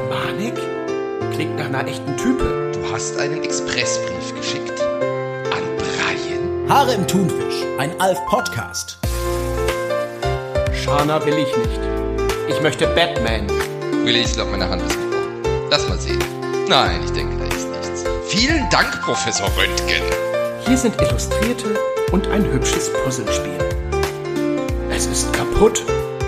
Manik? Klingt nach einer echten Type. Du hast einen Expressbrief geschickt. An Brian? Haare im Thunfisch, ein Alf-Podcast. Shana will ich nicht. Ich möchte Batman. Willi, ich glaube, meine Hand ist gebrochen. Lass mal sehen. Nein, ich denke, da ist nichts. Vielen Dank, Professor Röntgen. Hier sind Illustrierte und ein hübsches Puzzlespiel. Es ist kaputt.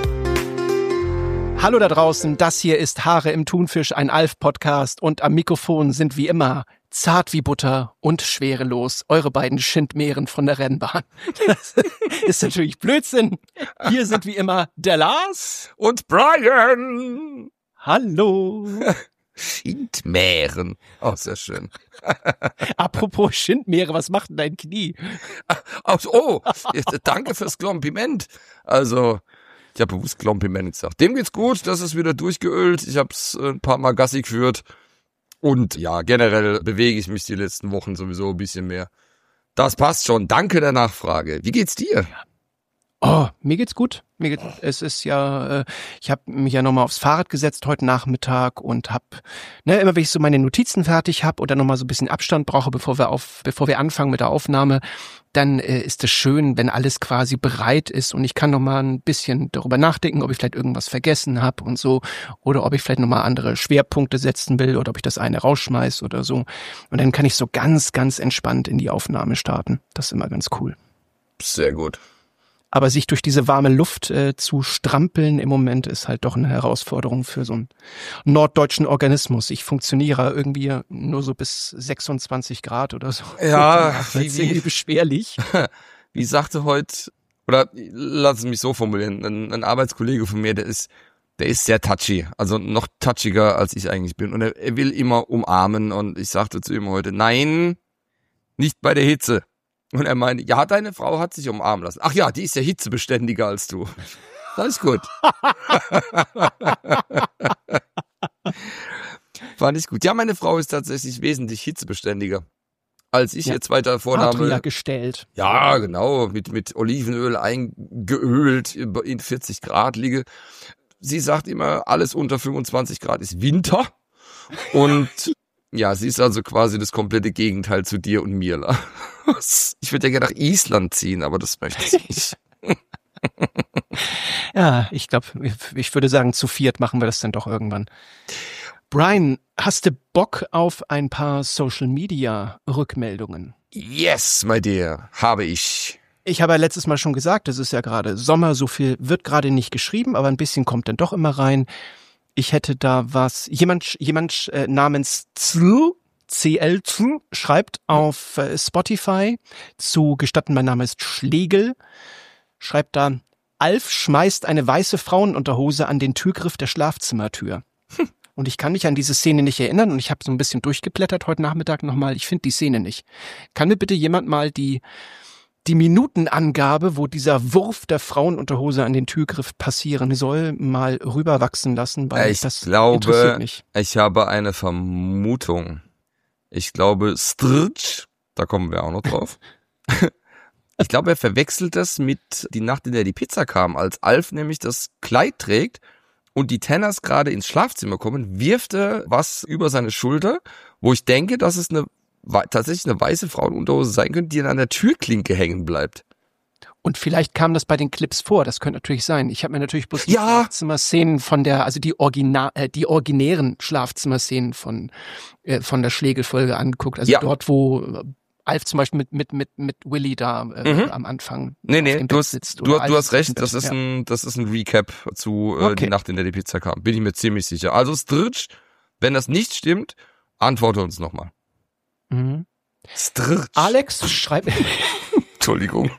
Hallo da draußen, das hier ist Haare im Thunfisch, ein Alf-Podcast und am Mikrofon sind wie immer zart wie Butter und schwerelos eure beiden Schindmeeren von der Rennbahn. Das ist natürlich Blödsinn. Hier sind wie immer der Lars Und Brian. Hallo. Schindmähren. Oh, sehr schön. Apropos Schindmeere, was macht denn dein Knie? Oh, danke fürs Kompliment. Also, ich habe bewusst Kompliment gesagt. Dem geht's gut, das ist wieder durchgeölt. Ich habe es ein paar Mal Gassi geführt. Und ja, generell bewege ich mich die letzten Wochen sowieso ein bisschen mehr. Das passt schon. Danke der Nachfrage. Wie geht's dir? Oh, mir geht's gut. Es ist ja, ich habe mich ja nochmal aufs Fahrrad gesetzt heute Nachmittag und immer wenn ich so meine Notizen fertig habe oder nochmal so ein bisschen Abstand brauche, bevor wir anfangen mit der Aufnahme, dann ist es schön, wenn alles quasi bereit ist und ich kann nochmal ein bisschen darüber nachdenken, ob ich vielleicht irgendwas vergessen habe und so oder ob ich vielleicht nochmal andere Schwerpunkte setzen will oder ob ich das eine rausschmeiß oder so. Und dann kann ich so ganz, ganz entspannt in die Aufnahme starten. Das ist immer ganz cool. Sehr gut. Aber sich durch diese warme Luft zu strampeln im Moment ist halt doch eine Herausforderung für so einen norddeutschen Organismus. Ich funktioniere irgendwie nur so bis 26 Grad oder so. Ja, das ist irgendwie beschwerlich. Wie sagte heute, oder lass es mich so formulieren, ein Arbeitskollege von mir, der ist sehr touchy, also noch touchiger als ich eigentlich bin. Und er will immer umarmen und ich sagte zu ihm heute, nein, nicht bei der Hitze. Und er meinte, ja, deine Frau hat sich umarmen lassen. Ach ja, die ist ja hitzebeständiger als du. Das ist gut. Fand ich gut. Ja, meine Frau ist tatsächlich wesentlich hitzebeständiger. Als ich jetzt weiter vornahme. Patria gestellt. Ja, genau, mit Olivenöl eingeölt in 40 Grad liege. Sie sagt immer, alles unter 25 Grad ist Winter. Und ja, sie ist also quasi das komplette Gegenteil zu dir und mir. Ich würde ja gerne nach Island ziehen, aber das möchte ich nicht. Ja, ich glaube, ich würde sagen, zu viert machen wir das dann doch irgendwann. Brian, hast du Bock auf ein paar Social-Media-Rückmeldungen? Yes, my dear, habe ich. Ich habe ja letztes Mal schon gesagt, es ist ja gerade Sommer, so viel wird gerade nicht geschrieben, aber ein bisschen kommt dann doch immer rein. Ich hätte da was, jemand namens CL schreibt auf Spotify zu gestatten, mein Name ist Schlegel, schreibt da, Alf schmeißt eine weiße Frauenunterhose an den Türgriff der Schlafzimmertür. Und ich kann mich an diese Szene nicht erinnern und ich habe so ein bisschen durchgeblättert heute Nachmittag nochmal, ich finde die Szene nicht. Kann mir bitte jemand mal die Minutenangabe, wo dieser Wurf der Frauenunterhose an den Türgriff passieren soll, mal rüberwachsen lassen, weil das interessiert mich. Ich habe eine Vermutung. Ich glaube, Strutsch, da kommen wir auch noch drauf. Ich glaube, er verwechselt das mit die Nacht, in der die Pizza kam, als Alf nämlich das Kleid trägt und die Tenners gerade ins Schlafzimmer kommen, wirft er was über seine Schulter, wo ich denke, dass es tatsächlich eine weiße Frauenunterhose sein könnte, die dann an der Türklinke hängen bleibt. Und vielleicht kam das bei den Clips vor, das könnte natürlich sein. Ich habe mir natürlich bloß die Schlafzimmerszenen die originären Schlafzimmerszenen von der Schlegel-Folge angeguckt. Also dort, wo Alf zum Beispiel mit Willi da am Anfang auf dem Bett sitzt. Du hast recht, das ist ein Recap zu die Nacht, in der die Pizza kam. Bin ich mir ziemlich sicher. Also Stritch, wenn das nicht stimmt, antworte uns nochmal. Mhm. Stritch. Alex schreibt... Entschuldigung.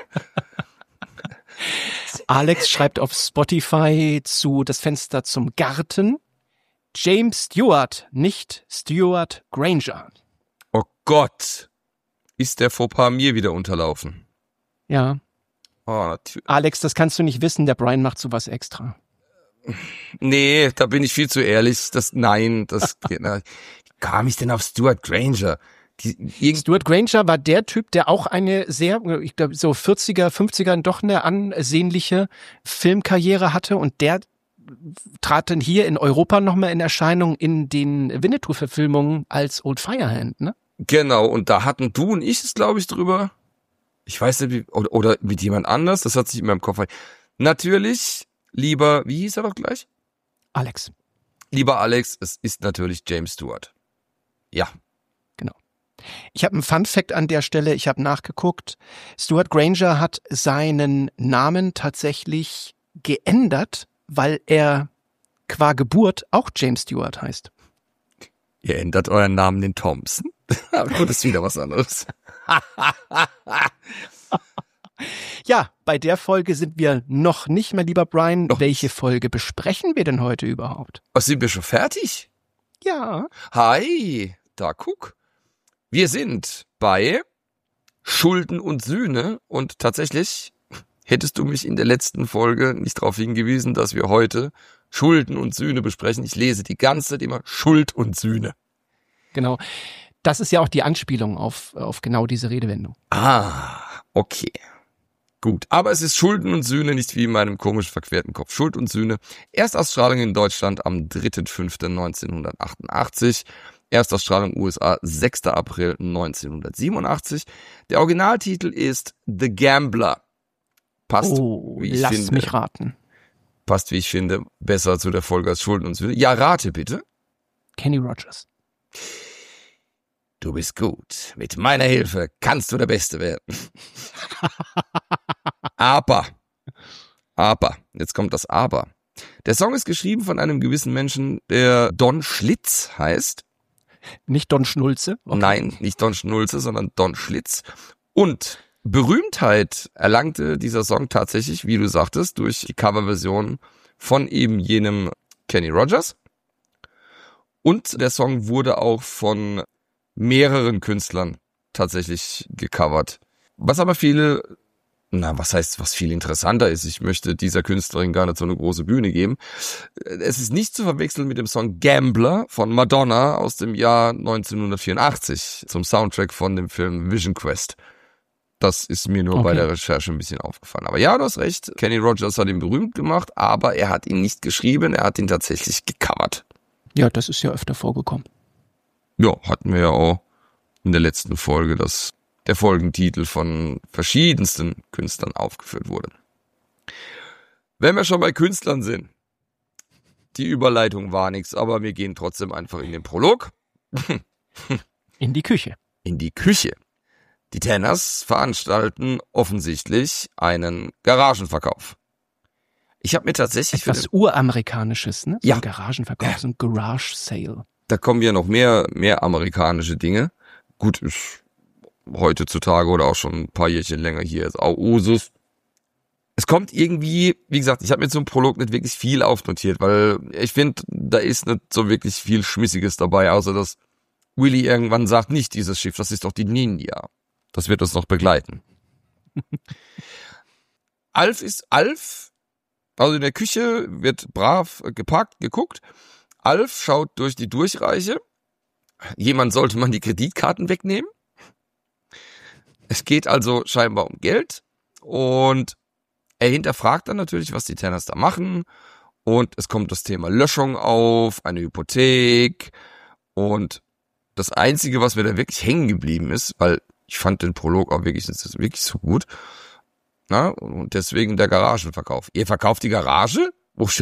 Alex schreibt auf Spotify zu das Fenster zum Garten. James Stewart, nicht Stuart Granger. Oh Gott. Ist der Fauxpas mir wieder unterlaufen? Ja. Oh, natürlich. Alex, das kannst du nicht wissen, der Brian macht sowas extra. Nee, da bin ich viel zu ehrlich. Wie kam ich denn auf Stuart Granger? Stuart Granger war der Typ, der auch eine sehr, ich glaube, so 40er, 50er doch eine ansehnliche Filmkarriere hatte und der trat dann hier in Europa nochmal in Erscheinung in den Winnetou-Verfilmungen als Old Firehand, ne? Genau, und da hatten du und ich es, glaube ich, drüber. Ich weiß nicht, oder mit jemand anders, das hat sich in meinem Kopf. Natürlich, lieber, wie hieß er doch gleich? Alex. Lieber Alex, es ist natürlich James Stewart. Ja. Genau. Ich habe einen Fun-Fact an der Stelle, ich habe nachgeguckt. Stuart Granger hat seinen Namen tatsächlich geändert, weil er qua Geburt auch James Stewart heißt. Ihr ändert euren Namen in Thompson? Gut, ist wieder was anderes. Ja, bei der Folge sind wir noch nicht mehr, lieber Brian. Noch Welche Folge besprechen wir denn heute überhaupt? Was, sind wir schon fertig? Ja. Hi, da guck. Wir sind bei Schulden und Sühne und tatsächlich hättest du mich in der letzten Folge nicht darauf hingewiesen, dass wir heute Schulden und Sühne besprechen. Ich lese die ganze Zeit immer Schuld und Sühne. Genau. Das ist ja auch die Anspielung auf genau diese Redewendung. Ah, okay. Gut, aber es ist Schulden und Sühne, nicht wie in meinem komisch verquerten Kopf. Schuld und Sühne. Erstausstrahlung in Deutschland am 3.5.1988. Erstausstrahlung USA 6. April 1987. Der Originaltitel ist The Gambler. Passt, wie ich lass finde. mich raten. Passt, wie ich finde, besser zu der Folge als Schulden und Sühne. Ja, rate bitte. Kenny Rogers. Du bist gut. Mit meiner Hilfe kannst du der Beste werden. Aber, jetzt kommt das Aber. Der Song ist geschrieben von einem gewissen Menschen, der Don Schlitz heißt. Nicht Don Schnulze? Okay. Nein, nicht Don Schnulze, sondern Don Schlitz. Und Berühmtheit erlangte dieser Song tatsächlich, wie du sagtest, durch die Coverversion von eben jenem Kenny Rogers. Und der Song wurde auch von mehreren Künstlern tatsächlich gecovert. Was aber was viel interessanter ist, ich möchte dieser Künstlerin gar nicht so eine große Bühne geben. Es ist nicht zu verwechseln mit dem Song Gambler von Madonna aus dem Jahr 1984 zum Soundtrack von dem Film Vision Quest. Das ist mir nur bei der Recherche ein bisschen aufgefallen. Aber ja, du hast recht, Kenny Rogers hat ihn berühmt gemacht, aber er hat ihn nicht geschrieben, er hat ihn tatsächlich gecovert. Ja, das ist ja öfter vorgekommen. Ja, hatten wir ja auch in der letzten Folge, dass der Folgentitel von verschiedensten Künstlern aufgeführt wurde. Wenn wir schon bei Künstlern sind, die Überleitung war nichts, aber wir gehen trotzdem einfach in den Prolog. In die Küche. In die Küche. Die Tenners veranstalten offensichtlich einen Garagenverkauf. Ich habe mir tatsächlich etwas Uramerikanisches, ne? So ja. Ein Garagenverkauf, so ein Garage Sale. Da kommen ja noch mehr amerikanische Dinge. Gut, ist heutzutage oder auch schon ein paar Jährchen länger hier ist auch Usus. Es kommt irgendwie, wie gesagt, ich habe mir zum Prolog nicht wirklich viel aufnotiert, weil ich finde, da ist nicht so wirklich viel Schmissiges dabei, außer dass Willy irgendwann sagt, nicht dieses Schiff, das ist doch die Ninja. Das wird uns noch begleiten. Alf, also in der Küche wird brav geparkt, geguckt. Alf schaut durch die Durchreiche. Jemand sollte man die Kreditkarten wegnehmen. Es geht also scheinbar um Geld und er hinterfragt dann natürlich, was die Tenners da machen und es kommt das Thema Löschung auf, eine Hypothek und das Einzige, was mir da wirklich hängen geblieben ist, weil ich fand den Prolog auch wirklich so gut, na, und deswegen der Garagenverkauf. Ihr verkauft die Garage?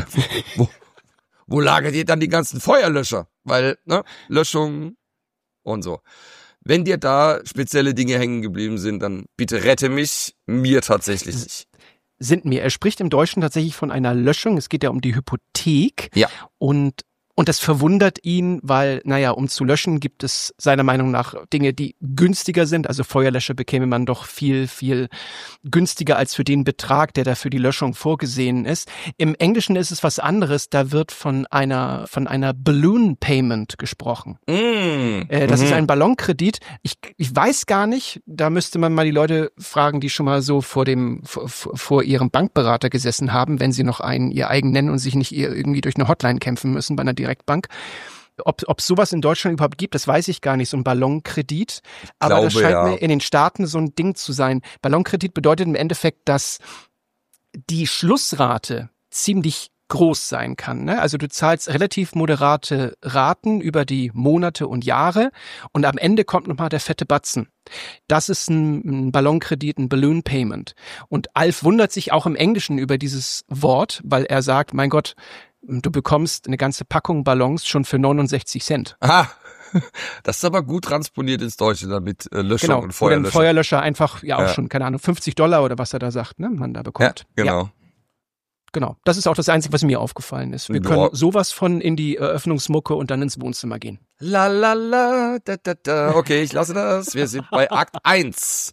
Wo lagert ihr dann die ganzen Feuerlöscher? Weil, ne, Löschung und so. Wenn dir da spezielle Dinge hängen geblieben sind, dann bitte rette mich, mir tatsächlich nicht. Er spricht im Deutschen tatsächlich von einer Löschung. Es geht ja um die Hypothek. Ja. Und das verwundert ihn, weil, um zu löschen gibt es seiner Meinung nach Dinge, die günstiger sind. Also Feuerlöscher bekäme man doch viel, viel günstiger als für den Betrag, der da für die Löschung vorgesehen ist. Im Englischen ist es was anderes. Da wird von einer Balloon Payment gesprochen. Das ist ein Ballonkredit. Ich weiß gar nicht, da müsste man mal die Leute fragen, die schon mal so vor ihrem Bankberater gesessen haben, wenn sie noch einen ihr eigen nennen und sich nicht irgendwie durch eine Hotline kämpfen müssen bei einer Direktbank. Ob sowas in Deutschland überhaupt gibt, das weiß ich gar nicht, so ein Ballonkredit. Aber das scheint mir in den Staaten so ein Ding zu sein. Ballonkredit bedeutet im Endeffekt, dass die Schlussrate ziemlich groß sein kann. Ne? Also du zahlst relativ moderate Raten über die Monate und Jahre und am Ende kommt nochmal der fette Batzen. Das ist ein Ballonkredit, ein Balloon Payment. Und Alf wundert sich auch im Englischen über dieses Wort, weil er sagt, mein Gott, du bekommst eine ganze Packung Ballons schon für 69 Cent. Aha, das ist aber gut transponiert ins Deutsche, damit Löschung und Feuerlöscher. Oder ein Feuerlöscher einfach, ja auch schon, keine Ahnung, $50 oder was er da sagt, ne, man da bekommt. Ja, genau. Ja. Genau, das ist auch das Einzige, was mir aufgefallen ist. Wir können sowas von in die Eröffnungsmucke und dann ins Wohnzimmer gehen. La la la, da da da. Okay, ich lasse das. Wir sind bei Akt 1.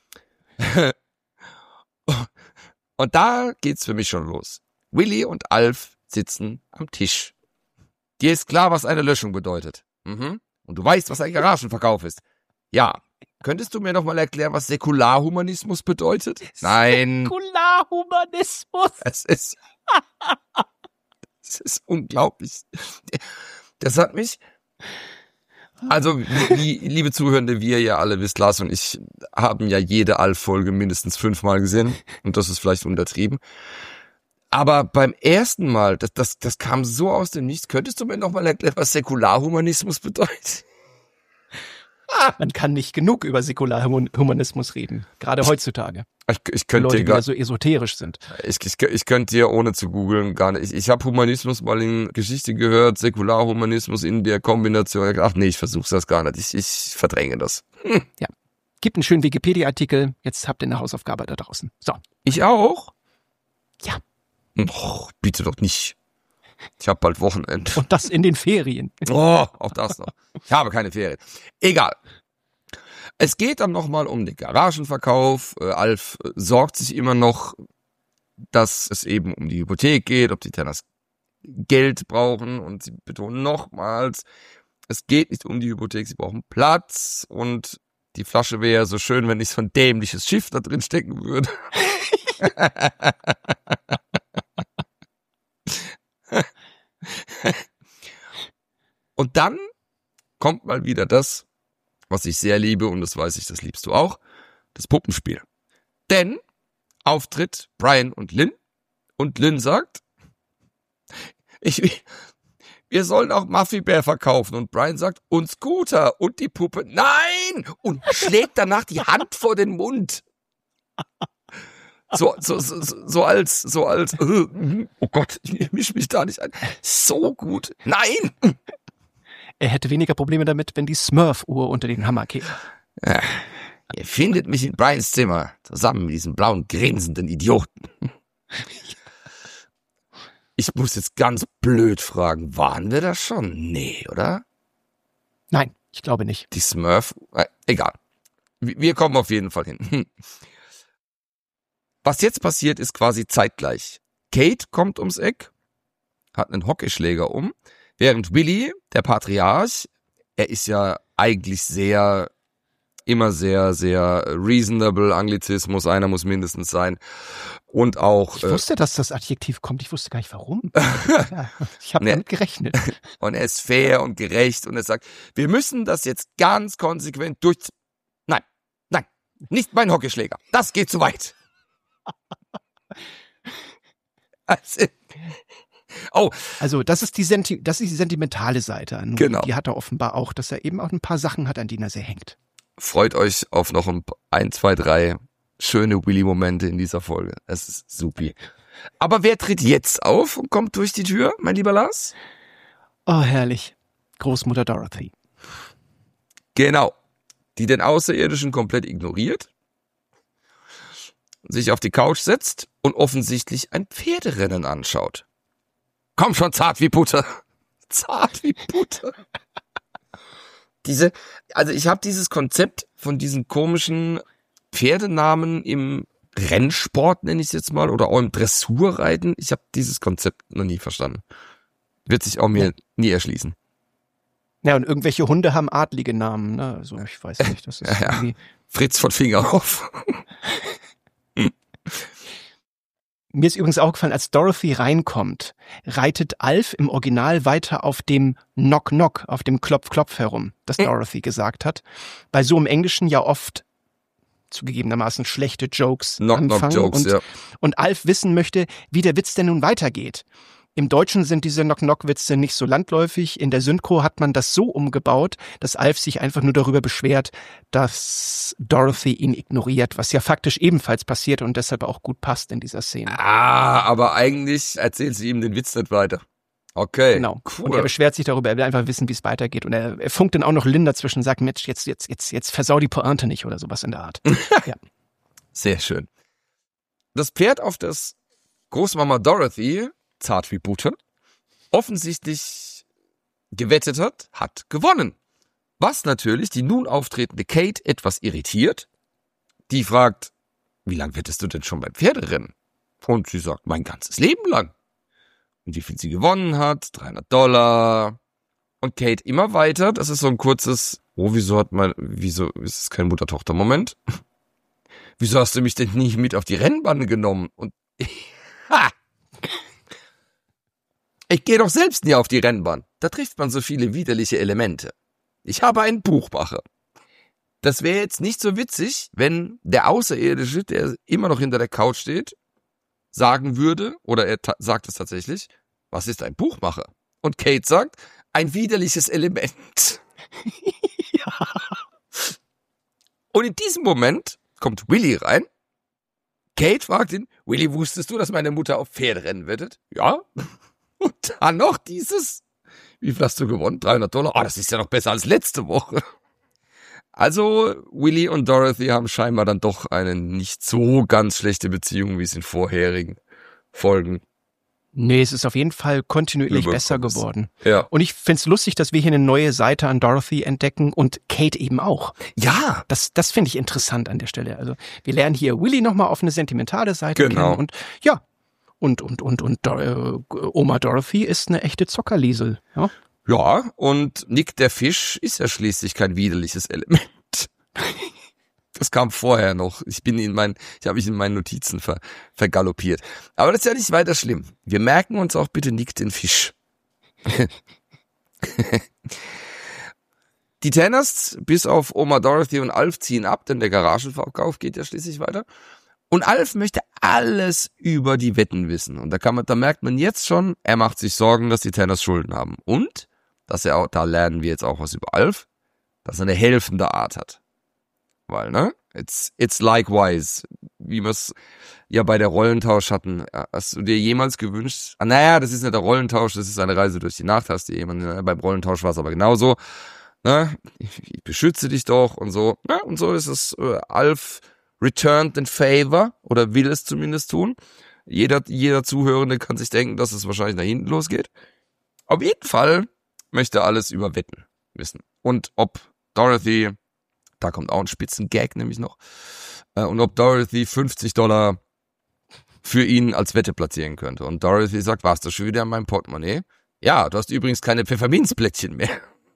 Und da geht's für mich schon los. Willi und Alf sitzen am Tisch. Dir ist klar, was eine Löschung bedeutet. Mhm. Und du weißt, was ein Garagenverkauf ist. Ja. Könntest du mir noch mal erklären, was Säkularhumanismus bedeutet? Nein. Säkularhumanismus. Es ist unglaublich. Das hat mich, also wie, liebe Zuhörende, wie ihr ja alle wisst, Lars und ich haben ja jede Alf-Folge mindestens 5-mal gesehen und das ist vielleicht untertrieben. Aber beim ersten Mal, das kam so aus dem Nichts. Könntest du mir noch mal erklären, was Säkularhumanismus bedeutet? Man kann nicht genug über Säkularhumanismus reden, gerade heutzutage. Ich könnte Leute, dir die da so esoterisch sind. Ich könnte dir ohne zu googeln gar nicht. Ich habe Humanismus mal in Geschichte gehört, Säkularhumanismus in der Kombination. Ach nee, ich versuch's das gar nicht. Ich verdränge das. Ja, gibt einen schönen Wikipedia-Artikel. Jetzt habt ihr eine Hausaufgabe da draußen. So. Ich auch? Ja. Och, bitte doch nicht. Ich habe bald Wochenende. Und das in den Ferien. Oh, auch das noch. Ich habe keine Ferien. Egal. Es geht dann nochmal um den Garagenverkauf. Alf sorgt sich immer noch, dass es eben um die Hypothek geht, ob die Tenners Geld brauchen. Und sie betonen nochmals, es geht nicht um die Hypothek, sie brauchen Platz. Und die Flasche wäre so schön, wenn nicht so ein dämliches Schiff da drin stecken würde. Und dann kommt mal wieder das, was ich sehr liebe, und das weiß ich, das liebst du auch, das Puppenspiel. Denn Auftritt Brian und Lynn, und Lynn sagt, wir sollen auch Muffy-Bär verkaufen, und Brian sagt, und Scooter, und die Puppe, nein, und schlägt danach die Hand vor den Mund. So als, oh Gott, ich misch mich da nicht ein. So gut. Nein! Er hätte weniger Probleme damit, wenn die Smurf-Uhr unter den Hammer käme. Ja, ihr findet mich in Brians Zimmer, zusammen mit diesem blauen, grinsenden Idioten. Ich muss jetzt ganz blöd fragen, waren wir da schon? Nee, oder? Nein, ich glaube nicht. Die Smurf, egal. Wir kommen auf jeden Fall hin. Was jetzt passiert, ist quasi zeitgleich. Kate kommt ums Eck, hat einen Hockeyschläger während Willi, der Patriarch, er ist ja eigentlich immer sehr, sehr reasonable, Anglizismus, einer muss mindestens sein. Und auch. Ich wusste, dass das Adjektiv kommt, ich wusste gar nicht warum. Ja, ich habe damit gerechnet. Und er ist fair und gerecht und er sagt, wir müssen das jetzt ganz konsequent Nein, nicht mein Hockeyschläger, das geht zu weit. Also das ist die sentimentale Seite. Genau. Die hat er offenbar auch, dass er eben auch ein paar Sachen hat, an denen er sehr hängt. Freut euch auf noch 1, 2, 3 schöne Willy-Momente in dieser Folge. Es ist supi. Aber wer tritt jetzt auf und kommt durch die Tür, mein lieber Lars? Oh, herrlich. Großmutter Dorothy. Genau. Die den Außerirdischen komplett ignoriert, sich auf die Couch setzt und offensichtlich ein Pferderennen anschaut. Komm schon, zart wie Butter. Zart wie Butter. Also ich habe dieses Konzept von diesen komischen Pferdenamen im Rennsport, nenne ich es jetzt mal, oder auch im Dressurreiten. Ich habe dieses Konzept noch nie verstanden. Wird sich auch mir nie erschließen. Ja, und irgendwelche Hunde haben adlige Namen, ne? Also ich weiß nicht, das ist irgendwie... Fritz von Fingerhoff. Mir ist übrigens aufgefallen, als Dorothy reinkommt, reitet Alf im Original weiter auf dem Knock-Knock, auf dem Klopf-Klopf herum, das Dorothy gesagt hat. Bei so im Englischen ja oft zugegebenermaßen schlechte Jokes anfangen. Knock-Knock-Jokes, ja. Und Alf wissen möchte, wie der Witz denn nun weitergeht. Im Deutschen sind diese Knock-Knock-Witze nicht so landläufig. In der Synchro hat man das so umgebaut, dass Alf sich einfach nur darüber beschwert, dass Dorothy ihn ignoriert, was ja faktisch ebenfalls passiert und deshalb auch gut passt in dieser Szene. Aber eigentlich erzählt sie ihm den Witz nicht weiter. Okay, Genau. cool. Und er beschwert sich darüber, er will einfach wissen, wie es weitergeht. Und er funkt dann auch noch Linda zwischen und sagt, Mensch, jetzt versau die Pointe nicht oder sowas in der Art. Ja. Sehr schön. Das Pferd, auf das Großmama Dorothy, zart wie Butter, offensichtlich gewettet hat gewonnen. Was natürlich die nun auftretende Kate etwas irritiert. Die fragt, wie lange wettest du denn schon beim Pferderennen? Und sie sagt, mein ganzes Leben lang. Und wie viel sie gewonnen hat, $300. Und Kate immer weiter, das ist so ein kurzes, wieso ist es kein Mutter-Tochter-Moment? Wieso hast du mich denn nie mit auf die Rennbahn genommen? Und ich gehe doch selbst nie auf die Rennbahn. Da trifft man so viele widerliche Elemente. Ich habe einen Buchmacher. Das wäre jetzt nicht so witzig, wenn der Außerirdische, der immer noch hinter der Couch steht, sagen würde, oder er sagt es tatsächlich, was ist ein Buchmacher? Und Kate sagt, ein widerliches Element. Ja. Und in diesem Moment kommt Willy rein. Kate fragt ihn, Willy, wusstest du, dass meine Mutter auf Pferderennen wettet? Ja. Und dann noch dieses, wie viel hast du gewonnen? $300? Das ist ja noch besser als letzte Woche. Also Willy und Dorothy haben scheinbar dann doch eine nicht so ganz schlechte Beziehung, wie es in vorherigen Folgen. Nee, es ist auf jeden Fall kontinuierlich besser Überkommt. geworden. Ja. Und ich find's lustig, dass wir hier eine neue Seite an Dorothy entdecken und Kate eben auch. Ja. Das finde ich interessant an der Stelle. Also wir lernen hier Willy nochmal auf eine sentimentale Seite Genau. kennen und ja. Und Oma Dorothy ist eine echte Zockerliesel. Ja? Ja, und Nick der Fisch ist ja schließlich kein widerliches Element. Das kam vorher noch. Ich habe mich in meinen Notizen vergaloppiert. Aber das ist ja nicht weiter schlimm. Wir merken uns auch bitte Nick den Fisch. Die Tanners, bis auf Oma Dorothy und Alf, ziehen ab, denn der Garagenverkauf geht ja schließlich weiter. Und Alf möchte alles über die Wetten wissen. Und da merkt man jetzt schon, er macht sich Sorgen, dass die Tanners Schulden haben. Und, da lernen wir jetzt auch was über Alf, dass er eine helfende Art hat. Weil, ne? It's likewise, wie wir es ja bei der Rollentausch hatten. Hast du dir jemals gewünscht? Das ist nicht der Rollentausch, das ist eine Reise durch die Nacht, hast du jemanden, beim Rollentausch war es aber genauso. Ne? Ich beschütze dich doch und so. Ne? Und so ist es, Alf returned in favor, oder will es zumindest tun. Jeder Zuhörende kann sich denken, dass es wahrscheinlich nach hinten losgeht. Auf jeden Fall möchte alles über Wetten wissen. Und ob Dorothy, da kommt auch ein Spitzengag nämlich noch, und ob Dorothy $50 für ihn als Wette platzieren könnte. Und Dorothy sagt, warst du schon wieder in meinem Portemonnaie? Ja, du hast übrigens keine Pfefferminzplättchen mehr.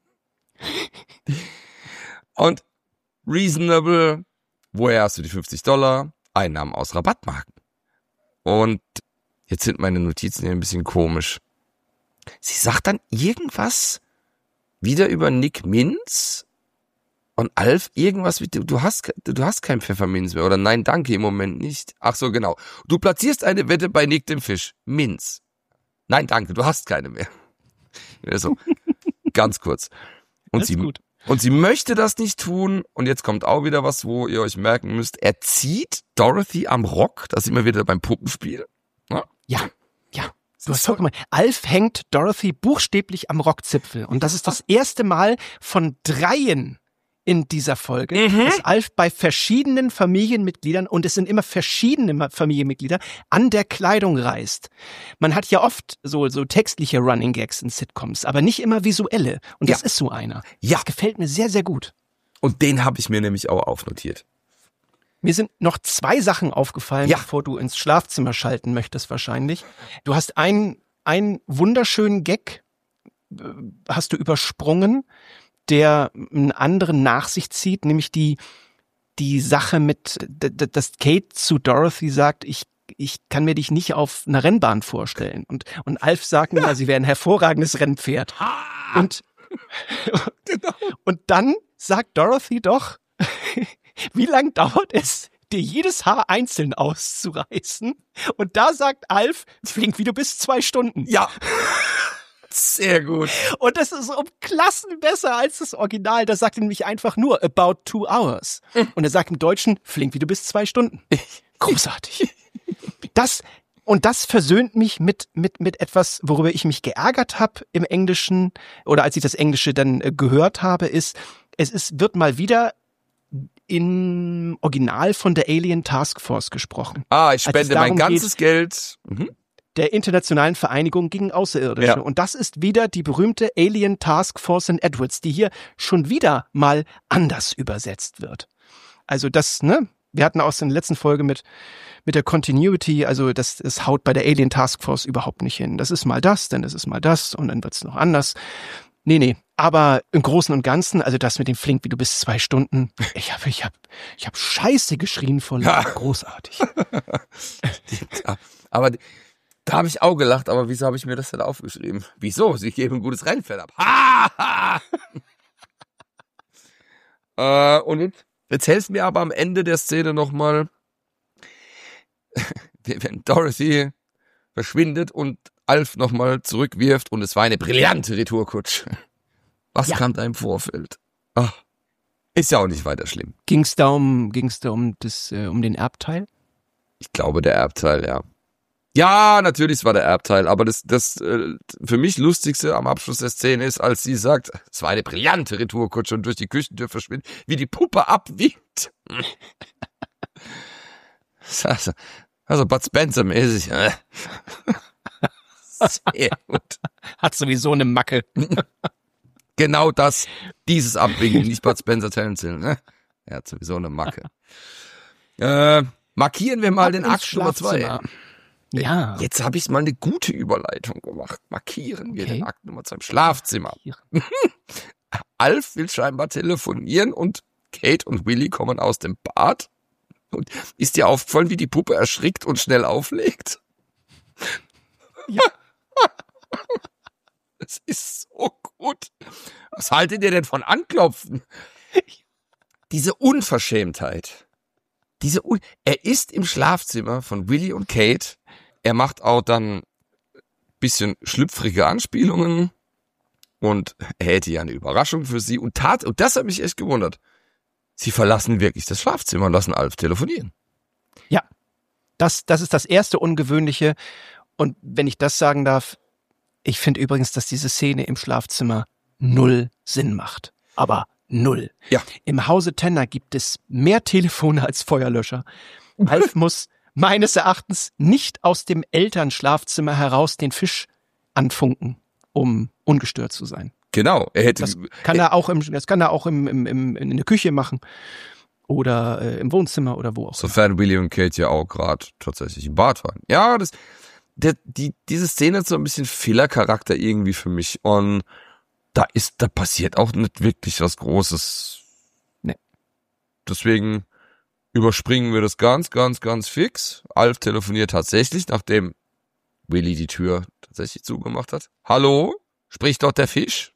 Und reasonable, woher hast du die $50? Einnahmen aus Rabattmarken. Und jetzt sind meine Notizen hier ein bisschen komisch. Sie sagt dann irgendwas wieder über Nick Minz und Alf irgendwas wie, du hast kein Pfefferminz mehr oder nein, danke, im Moment nicht. Ach so, genau. Du platzierst eine Wette bei Nick dem Fisch. Minz. Nein, danke, du hast keine mehr. Also, ganz kurz. Und sie möchte das nicht tun und jetzt kommt auch wieder was, wo ihr euch merken müsst, er zieht Dorothy am Rock, da sind wir wieder beim Puppenspiel. Ja. Du hast vollkommen. Alf hängt Dorothy buchstäblich am Rockzipfel. Und das ist das erste Mal von 3 in dieser Folge, dass Alf bei verschiedenen Familienmitgliedern, und es sind immer verschiedene Familienmitglieder, an der Kleidung reißt. Man hat ja oft so textliche Running Gags in Sitcoms, aber nicht immer visuelle. Und das ist so einer. Ja. Das gefällt mir sehr, sehr gut. Und den habe ich mir nämlich auch aufnotiert. Mir sind noch 2 Sachen aufgefallen, bevor du ins Schlafzimmer schalten möchtest wahrscheinlich. Du hast einen wunderschönen Gag, hast du übersprungen, der einen anderen nach sich zieht, nämlich die Sache mit, dass Kate zu Dorothy sagt, ich kann mir dich nicht auf einer Rennbahn vorstellen. Und Alf sagt mir, sie wäre ein hervorragendes Rennpferd. Und dann sagt Dorothy doch, wie lang dauert es, dir jedes Haar einzeln auszureißen. Und da sagt Alf, flink wie du bist, 2 Stunden. Ja. Sehr gut. Und das ist um Klassen besser als das Original. Da sagt er nämlich einfach nur about 2 hours. Und er sagt im Deutschen, flink wie du bist, 2 Stunden. Großartig. Das versöhnt mich mit etwas, worüber ich mich geärgert habe im Englischen oder als ich das Englische dann gehört habe, ist, wird mal wieder im Original von der Alien Task Force gesprochen. Ich spende mein ganzes Geld. Der Internationalen Vereinigung gegen Außerirdische. Ja. Und das ist wieder die berühmte Alien Task Force in Edwards, die hier schon wieder mal anders übersetzt wird. Also das, ne? Wir hatten aus der letzten Folge mit der Continuity, also das haut bei der Alien Task Force überhaupt nicht hin. Das ist mal das, dann ist es mal das und dann wird's noch anders. Nee. Aber im Großen und Ganzen, also das mit dem Flink, wie du bist 2 Stunden, ich hab Scheiße geschrien vor Lachen. Großartig. Aber da habe ich auch gelacht, aber wieso habe ich mir das denn aufgeschrieben? Wieso? Sie geben ein gutes Reinfeld ab. Und jetzt helft mir aber am Ende der Szene nochmal, wenn Dorothy verschwindet und Alf nochmal zurückwirft und es war eine brillante Retourkutsche. Was kam da im Vorfeld? Ist ja auch nicht weiter schlimm. Ging's da um den Erbteil? Ich glaube, der Erbteil, ja. Ja, natürlich, es war der Erbteil, aber das für mich Lustigste am Abschluss der Szene ist, als sie sagt, es war eine brillante Retourkutsche und durch die Küchentür verschwindet, wie die Puppe abwinkt. Also Bud Spencer-mäßig. Sehr gut. Hat sowieso eine Macke. Genau dieses Abwinken, nicht Bud Spencer Terence Hill, ne? Er hat sowieso eine Macke. Markieren wir mal den Akt Nummer 2. Ja. Jetzt habe ich mal eine gute Überleitung gemacht. Markieren wir den Akt Nummer 2 im Schlafzimmer. Alf will scheinbar telefonieren und Kate und Willy kommen aus dem Bad. Und ist dir aufgefallen, wie die Puppe erschrickt und schnell auflegt? Ja. Das ist so gut. Was haltet ihr denn von Anklopfen? Diese Unverschämtheit. Er ist im Schlafzimmer von Willy und Kate. Er macht auch dann ein bisschen schlüpfrige Anspielungen und er hätte ja eine Überraschung für sie und das hat mich echt gewundert. Sie verlassen wirklich das Schlafzimmer und lassen Alf telefonieren. Ja, das ist das erste Ungewöhnliche. Und wenn ich das sagen darf, ich finde übrigens, dass diese Szene im Schlafzimmer 0 Sinn macht. Aber 0. Ja. Im Hause Tanner gibt es mehr Telefone als Feuerlöscher. Alf muss meines Erachtens nicht aus dem Elternschlafzimmer heraus den Fisch anfunken, um ungestört zu sein. Genau. Das kann er auch in der Küche machen oder im Wohnzimmer oder wo auch. Sofern Willy und Kate ja auch gerade tatsächlich im Bad waren. Ja, diese Szene hat so ein bisschen Filler-Charakter irgendwie für mich und da passiert auch nicht wirklich was Großes. Nee. Deswegen überspringen wir das ganz, ganz, ganz fix. Alf telefoniert tatsächlich, nachdem Willy die Tür tatsächlich zugemacht hat. Hallo? Spricht dort der Fisch?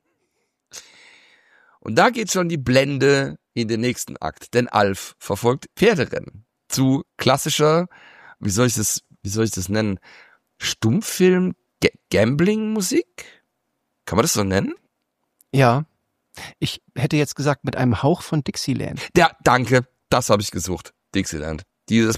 Und da geht schon die Blende in den nächsten Akt, denn Alf verfolgt Pferderennen zu klassischer, wie soll ich das nennen? Stummfilm, Gambling-Musik? Kann man das so nennen? Ja. Ich hätte jetzt gesagt, mit einem Hauch von Dixieland. Ja, danke. Das habe ich gesucht. Dixieland. Dieses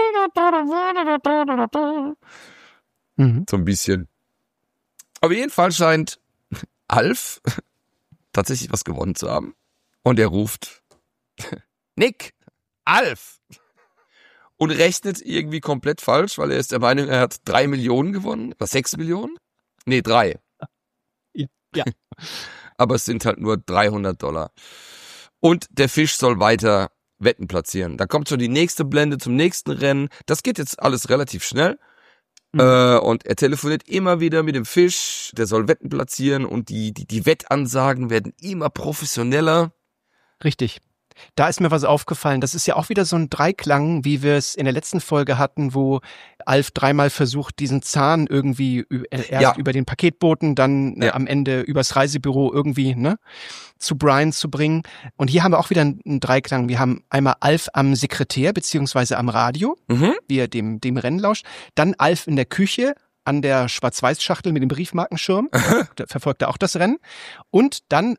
so ein bisschen. Auf jeden Fall scheint Alf tatsächlich was gewonnen zu haben. Und er ruft Nick, Alf. Und rechnet irgendwie komplett falsch, weil er ist der Meinung, er hat 3 Millionen gewonnen. Oder 6 Millionen? Nee, 3. Ja. Aber es sind halt nur $300. Und der Fisch soll weiter Wetten platzieren. Da kommt schon die nächste Blende zum nächsten Rennen. Das geht jetzt alles relativ schnell. Und er telefoniert immer wieder mit dem Fisch. Der soll Wetten platzieren und die Wettansagen werden immer professioneller. Richtig. Da ist mir was aufgefallen. Das ist ja auch wieder so ein Dreiklang, wie wir es in der letzten Folge hatten, wo Alf dreimal versucht, diesen Zahn irgendwie erst über den Paketboten, dann am Ende übers Reisebüro irgendwie zu Brian zu bringen. Und hier haben wir auch wieder einen Dreiklang. Wir haben einmal Alf am Sekretär beziehungsweise am Radio, wie er dem Rennen lauscht. Dann Alf in der Küche an der Schwarz-Weiß-Schachtel mit dem Briefmarkenschirm. Da verfolgt er auch das Rennen. Und dann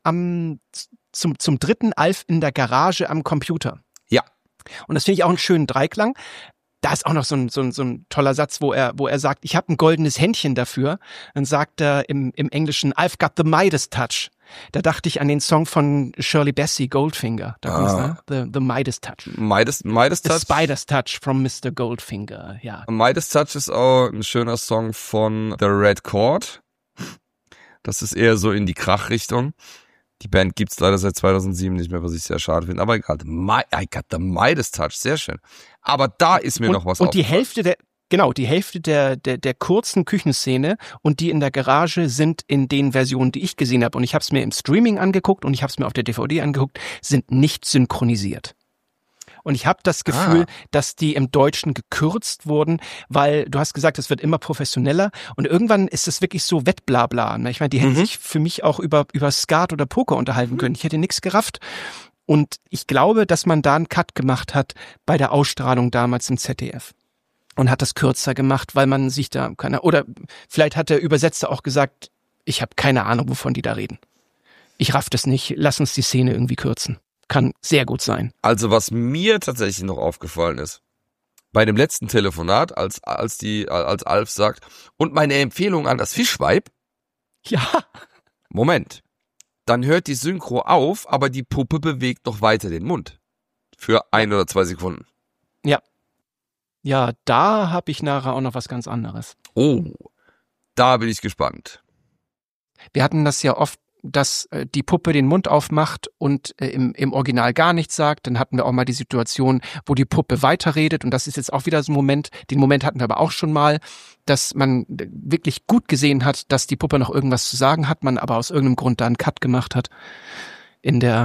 zum dritten Alf in der Garage am Computer. Ja. Und das finde ich auch einen schönen Dreiklang. Da ist auch noch so ein toller Satz, wo er sagt, ich habe ein goldenes Händchen dafür. Dann sagt er im Englischen, I've got the Midas Touch. Da dachte ich an den Song von Shirley Bassey, Goldfinger. Da the Midas Touch. Midas Touch? The Spider's Touch from Mr. Goldfinger, ja. Midas Touch ist auch ein schöner Song von The Red Chord. Das ist eher so in die Krachrichtung. Die Band gibt's leider seit 2007 nicht mehr, was ich sehr schade finde. Aber egal, I got the Midas Touch, sehr schön. Aber da ist mir noch was aufgefallen. Und die Hälfte der kurzen Küchenszene und die in der Garage sind in den Versionen, die ich gesehen habe, und ich habe es mir im Streaming angeguckt und ich habe es mir auf der DVD angeguckt, sind nicht synchronisiert. Und ich habe das Gefühl, dass die im Deutschen gekürzt wurden, weil du hast gesagt, es wird immer professioneller und irgendwann ist es wirklich so Wettblabla. Ich meine, die hätten sich für mich auch über Skat oder Poker unterhalten können. Ich hätte nichts gerafft. Und ich glaube, dass man da einen Cut gemacht hat bei der Ausstrahlung damals im ZDF. Und hat das kürzer gemacht, weil man sich da oder vielleicht hat der Übersetzer auch gesagt, ich habe keine Ahnung, wovon die da reden. Ich raff das nicht, lass uns die Szene irgendwie kürzen. Kann sehr gut sein. Also was mir tatsächlich noch aufgefallen ist, bei dem letzten Telefonat, als Alf sagt, und meine Empfehlung an das Fischweib. Ja. Moment. Dann hört die Synchro auf, aber die Puppe bewegt noch weiter den Mund. Für 1 oder 2 Sekunden. Ja. Ja, da habe ich nachher auch noch was ganz anderes. Oh, da bin ich gespannt. Wir hatten das ja oft, dass die Puppe den Mund aufmacht und im Original gar nichts sagt. Dann hatten wir auch mal die Situation, wo die Puppe weiterredet. Und das ist jetzt auch wieder so ein Moment, den Moment hatten wir aber auch schon mal, dass man wirklich gut gesehen hat, dass die Puppe noch irgendwas zu sagen hat, man aber aus irgendeinem Grund da einen Cut gemacht hat in der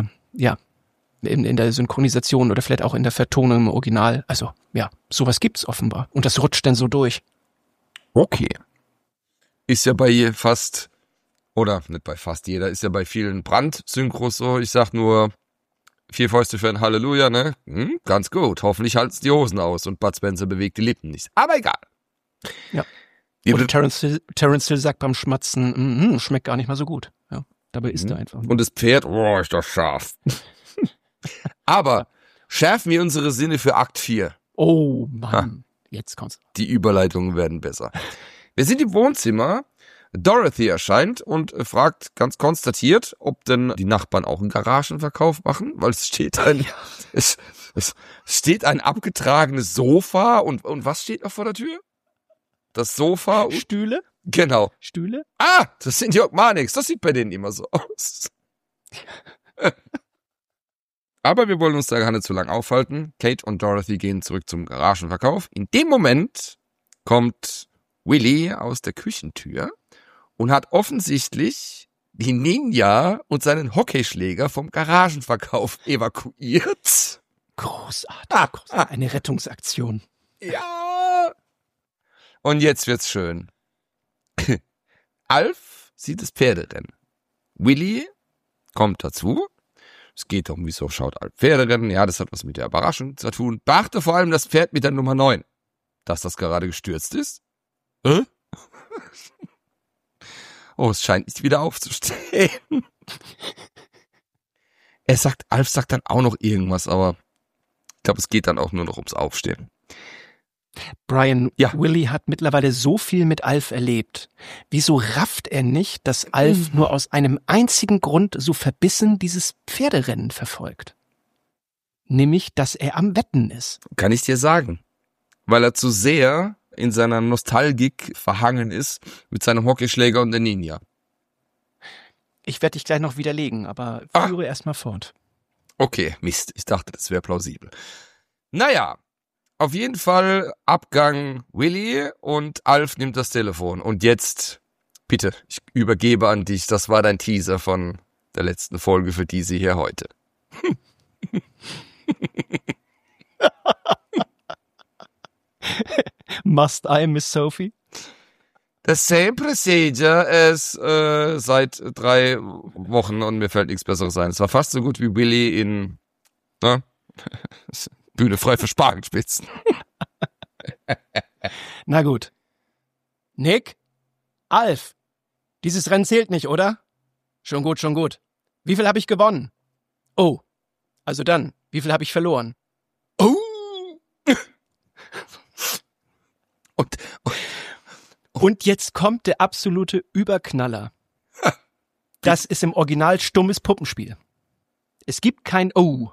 Synchronisation oder vielleicht auch in der Vertonung im Original. Also ja, sowas gibt's offenbar. Und das rutscht dann so durch. Okay. Ist ja bei fast... Oder nicht bei fast jeder, ist ja bei vielen Brandt-Synchros so. Ich sag nur 4 Fäuste für ein Halleluja, ne? Ganz gut. Hoffentlich halten die Hosen aus und Bud Spencer bewegt die Lippen nicht. Aber egal. Ja. Und Terence Hill sagt beim Schmatzen, schmeckt gar nicht mal so gut. Ja, dabei isst er einfach. Und das Pferd, ist das scharf. Aber schärfen wir unsere Sinne für Akt 4. Oh Mann, jetzt kommt's. Die Überleitungen werden besser. Wir sind im Wohnzimmer. Dorothy erscheint und fragt ganz konstatiert, ob denn die Nachbarn auch einen Garagenverkauf machen, weil es steht es steht ein abgetragenes Sofa und was steht noch vor der Tür? Das Sofa und Stühle? Genau. Stühle? Das sind Jörg Marnix, das sieht bei denen immer so aus. Aber wir wollen uns da gar nicht zu lang aufhalten. Kate und Dorothy gehen zurück zum Garagenverkauf. In dem Moment kommt Willy aus der Küchentür und hat offensichtlich die Ninja und seinen Hockeyschläger vom Garagenverkauf evakuiert. Großartig. Eine Rettungsaktion. Ja. Und jetzt wird's schön. Alf sieht das Pferderennen. Willy kommt dazu. Es geht um, wieso schaut Alf Pferderennen. Ja, das hat was mit der Überraschung zu tun. Beachte vor allem das Pferd mit der Nummer 9. Dass das gerade gestürzt ist. Oh, es scheint nicht wieder aufzustehen. Alf sagt dann auch noch irgendwas, aber ich glaube, es geht dann auch nur noch ums Aufstehen. Brian, Willy hat mittlerweile so viel mit Alf erlebt. Wieso rafft er nicht, dass Alf nur aus einem einzigen Grund so verbissen dieses Pferderennen verfolgt? Nämlich, dass er am Wetten ist. Kann ich dir sagen. Weil er zu sehr in seiner Nostalgik verhangen ist mit seinem Hockeyschläger und der Ninja. Ich werde dich gleich noch widerlegen, aber führe erstmal fort. Okay, Mist. Ich dachte, das wäre plausibel. Naja, auf jeden Fall Abgang Willy und Alf nimmt das Telefon. Und jetzt, bitte, ich übergebe an dich. Das war dein Teaser von der letzten Folge für diese hier heute. Must I, Miss Sophie? The same procedure as seit 3 Wochen und mir fällt nichts Besseres ein. Es war fast so gut wie Willy in Bühne frei für Spargelspitzen. Na gut. Nick? Alf? Dieses Rennen zählt nicht, oder? Schon gut, schon gut. Wie viel habe ich gewonnen? Oh. Also dann, wie viel habe ich verloren? Oh! Und jetzt kommt der absolute Überknaller. Das ist im Original stummes Puppenspiel. Es gibt kein Oh.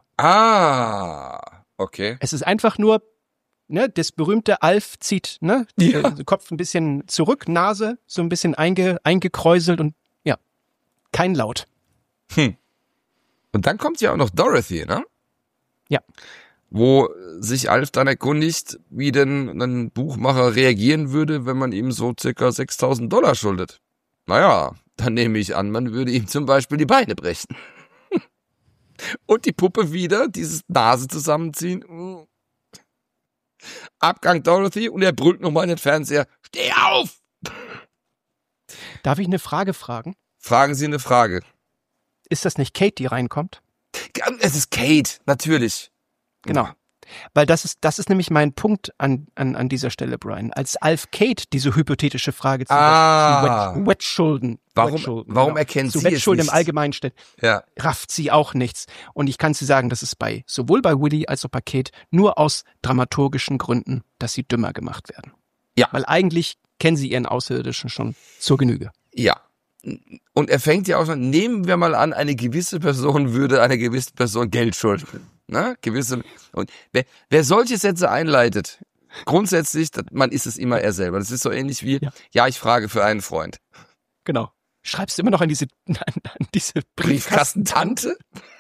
Okay. Es ist einfach nur, ne, das berühmte Alf zieht, ne, Kopf ein bisschen zurück, Nase so ein bisschen eingekräuselt und ja, kein Laut. Und dann kommt ja auch noch Dorothy, ne? Ja. Wo sich Alf dann erkundigt, wie denn ein Buchmacher reagieren würde, wenn man ihm so circa $6.000 schuldet. Naja, dann nehme ich an, man würde ihm zum Beispiel die Beine brechen. Und die Puppe wieder, dieses Nase zusammenziehen. Abgang Dorothy und er brüllt nochmal in den Fernseher, steh auf! Darf ich eine Frage fragen? Fragen Sie eine Frage. Ist das nicht Kate, die reinkommt? Es ist Kate, natürlich. Genau. Weil das ist nämlich mein Punkt an dieser Stelle, Brian. Als Alf Kate diese hypothetische Frage zu Wettschulden. Warum erkennt zu sie es Wettschulden nicht? im Allgemeinen stellt, rafft sie auch nichts. Und ich kann sie sagen, das ist sowohl bei Willy als auch bei Kate nur aus dramaturgischen Gründen, dass sie dümmer gemacht werden. Ja. Weil eigentlich kennen sie ihren Außerirdischen schon zur Genüge. Ja. Und er fängt ja auch schon, nehmen wir mal an, eine gewisse Person würde einer gewissen Person Geld schulden. Ne? Und wer solche Sätze einleitet, grundsätzlich, man ist es immer er selber. Das ist so ähnlich wie, ja ich frage für einen Freund. Genau. Schreibst du immer noch an diese Briefkastentante?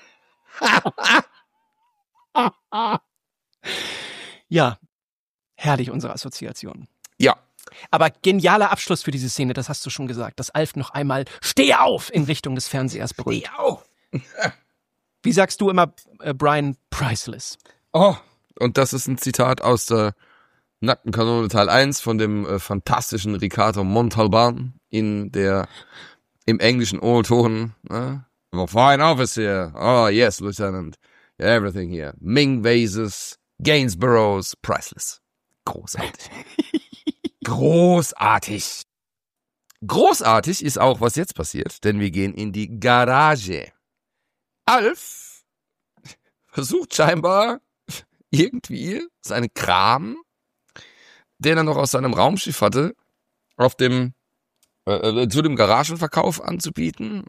Ja, herrlich unsere Assoziation. Ja. Aber genialer Abschluss für diese Szene, das hast du schon gesagt, dass Alf noch einmal Steh auf in Richtung des Fernsehers brüllt. Steh auf! Wie sagst du immer, Brian, priceless? Oh, und das ist ein Zitat aus der Nackten Kanone Teil 1 von dem fantastischen Riccardo Montalban im englischen O-Ton. Fine officer. Oh, yes, Lieutenant. Everything here. Ming Vases, Gainsboroughs, priceless. Großartig. Großartig. Großartig ist auch, was jetzt passiert, denn wir gehen in die Garage. Alf versucht scheinbar irgendwie seinen Kram, den er noch aus seinem Raumschiff hatte, auf dem zu dem Garagenverkauf anzubieten.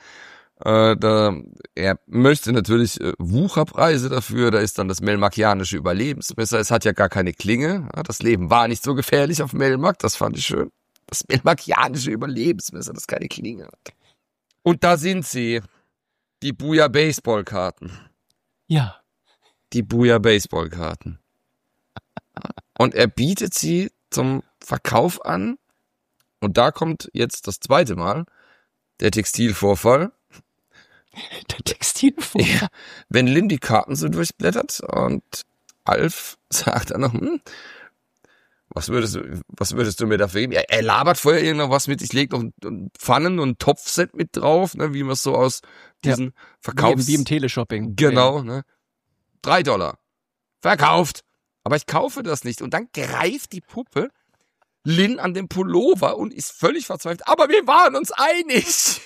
Er möchte natürlich Wucherpreise dafür. Da ist dann das melmakianische Überlebensmesser. Es hat ja gar keine Klinge. Das Leben war nicht so gefährlich auf Melmac. Das fand ich schön. Das melmakianische Überlebensmesser, das keine Klinge hat. Und da sind sie. Die Booyah Baseballkarten. Ja. Die Booyah Baseballkarten. Und er bietet sie zum Verkauf an. Und da kommt jetzt das zweite Mal der Textilvorfall. Der Textilvorfall? Ja, wenn Lynn die Karten so durchblättert und Alf sagt dann noch, was würdest du mir dafür geben? Er labert vorher irgendwo was mit, ich lege noch Pfannen und Topfset mit drauf, ne, wie man es so aus diesen Verkaufs... Wie im Teleshopping. Genau, ne. $3. Verkauft. Aber ich kaufe das nicht. Und dann greift die Puppe Lynn an den Pullover und ist völlig verzweifelt. Aber wir waren uns einig.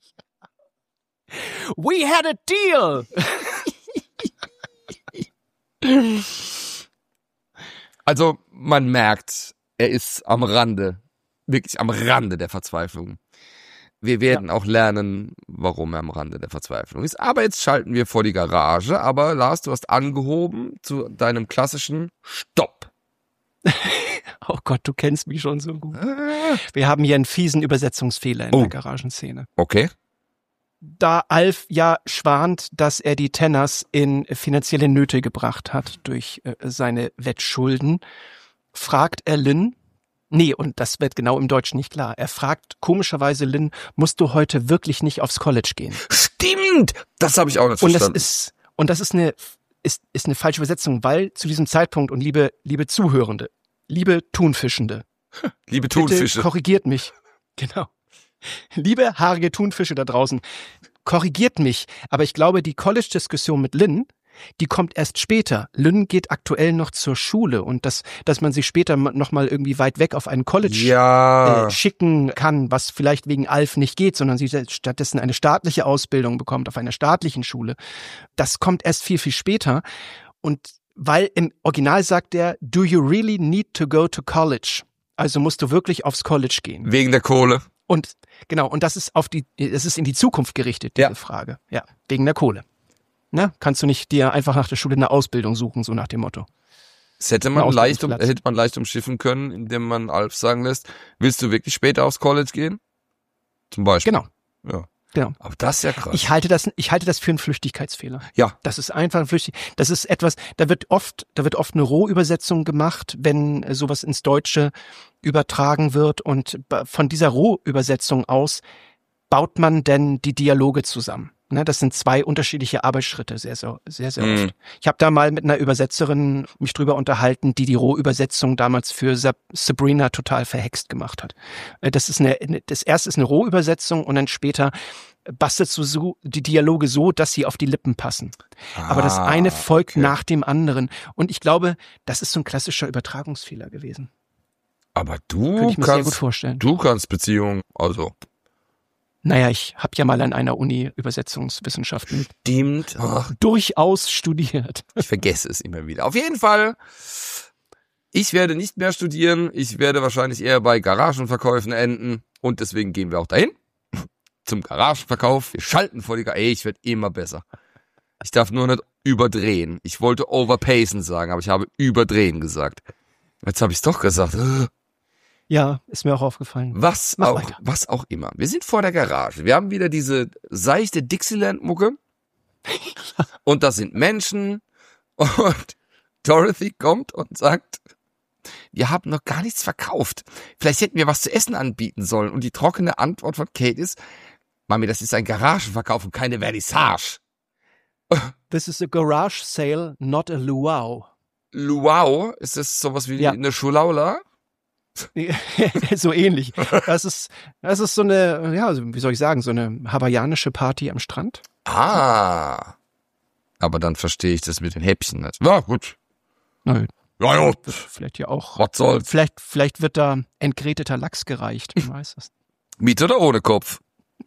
We had a deal. Also man merkt, er ist am Rande, wirklich am Rande der Verzweiflung. Wir werden auch lernen, warum er am Rande der Verzweiflung ist. Aber jetzt schalten wir vor die Garage. Aber Lars, du hast angehoben zu deinem klassischen Stopp. Oh Gott, du kennst mich schon so gut. Wir haben hier einen fiesen Übersetzungsfehler in der Garagenszene. Okay. Da Alf ja schwant, dass er die Tenners in finanzielle Nöte gebracht hat durch seine Wettschulden, fragt er Lynn, und das wird genau im Deutschen nicht klar, er fragt komischerweise Lynn, musst du heute wirklich nicht aufs College gehen? Stimmt! Das habe ich auch nicht verstanden. Und das ist eine falsche Übersetzung, weil zu diesem Zeitpunkt, und liebe Zuhörende, liebe Thunfischende, Liebe Thunfische. bitte korrigiert mich. Genau. Liebe haarige Thunfische da draußen, korrigiert mich. Aber ich glaube, die College-Diskussion mit Lynn, die kommt erst später. Lynn geht aktuell noch zur Schule und dass man sich später noch mal irgendwie weit weg auf einen College schicken kann, was vielleicht wegen Alf nicht geht, sondern sie stattdessen eine staatliche Ausbildung bekommt auf einer staatlichen Schule. Das kommt erst viel, viel später. Und weil im Original sagt er, do you really need to go to college? Also musst du wirklich aufs College gehen. Wegen der Kohle. Und genau, und das ist in die Zukunft gerichtet, diese Frage. Ja, wegen der Kohle. Na, kannst du nicht dir einfach nach der Schule eine Ausbildung suchen, so nach dem Motto. Das hätte man leicht umschiffen können, indem man Alf sagen lässt, willst du wirklich später aufs College gehen? Zum Beispiel. Genau. Ja. Genau. Aber das ist ja krass. Ich halte das für einen Flüchtigkeitsfehler. Ja. Das ist einfach ein das ist etwas, da wird oft eine Rohübersetzung gemacht, wenn sowas ins Deutsche übertragen wird, und von dieser Rohübersetzung aus baut man denn die Dialoge zusammen. Ne, das sind zwei unterschiedliche Arbeitsschritte, sehr, sehr, sehr, sehr oft. Ich habe da mal mit einer Übersetzerin mich drüber unterhalten, die Rohübersetzung damals für Sabrina total verhext gemacht hat. Das erste ist eine Rohübersetzung und dann später bastelst du so die Dialoge so, dass sie auf die Lippen passen. Aber das eine folgt nach dem anderen. Und ich glaube, das ist so ein klassischer Übertragungsfehler gewesen. Aber Könnte ich mir sehr gut vorstellen. Du kannst Beziehungen, also. Naja, ich habe ja mal an einer Uni Übersetzungswissenschaften durchaus studiert. Ich vergesse es immer wieder. Auf jeden Fall, ich werde nicht mehr studieren. Ich werde wahrscheinlich eher bei Garagenverkäufen enden. Und deswegen gehen wir auch dahin. Zum Garagenverkauf. Wir schalten vor die ich werde immer besser. Ich darf nur nicht überdrehen. Ich wollte overpacen sagen, aber ich habe überdrehen gesagt. Jetzt habe ich es doch gesagt. Ja, ist mir auch aufgefallen. Was auch immer. Wir sind vor der Garage. Wir haben wieder diese seichte Dixieland-Mucke. Und da sind Menschen. Und Dorothy kommt und sagt, wir haben noch gar nichts verkauft. Vielleicht hätten wir was zu essen anbieten sollen. Und die trockene Antwort von Kate ist, Mami, das ist ein Garagenverkauf und keine Vernissage. This is a garage sale, not a luau. Luau? Ist das sowas wie eine Schulaula? So ähnlich. Das ist so eine, ja, wie soll ich sagen, so eine hawaiianische Party am Strand. Aber dann verstehe ich das mit den Häppchen nicht. Ja, gut. Nein. Ja. Vielleicht ja auch. Was soll's? Vielleicht wird da entgräteter Lachs gereicht. Man weiß es. Mit oder ohne Kopf?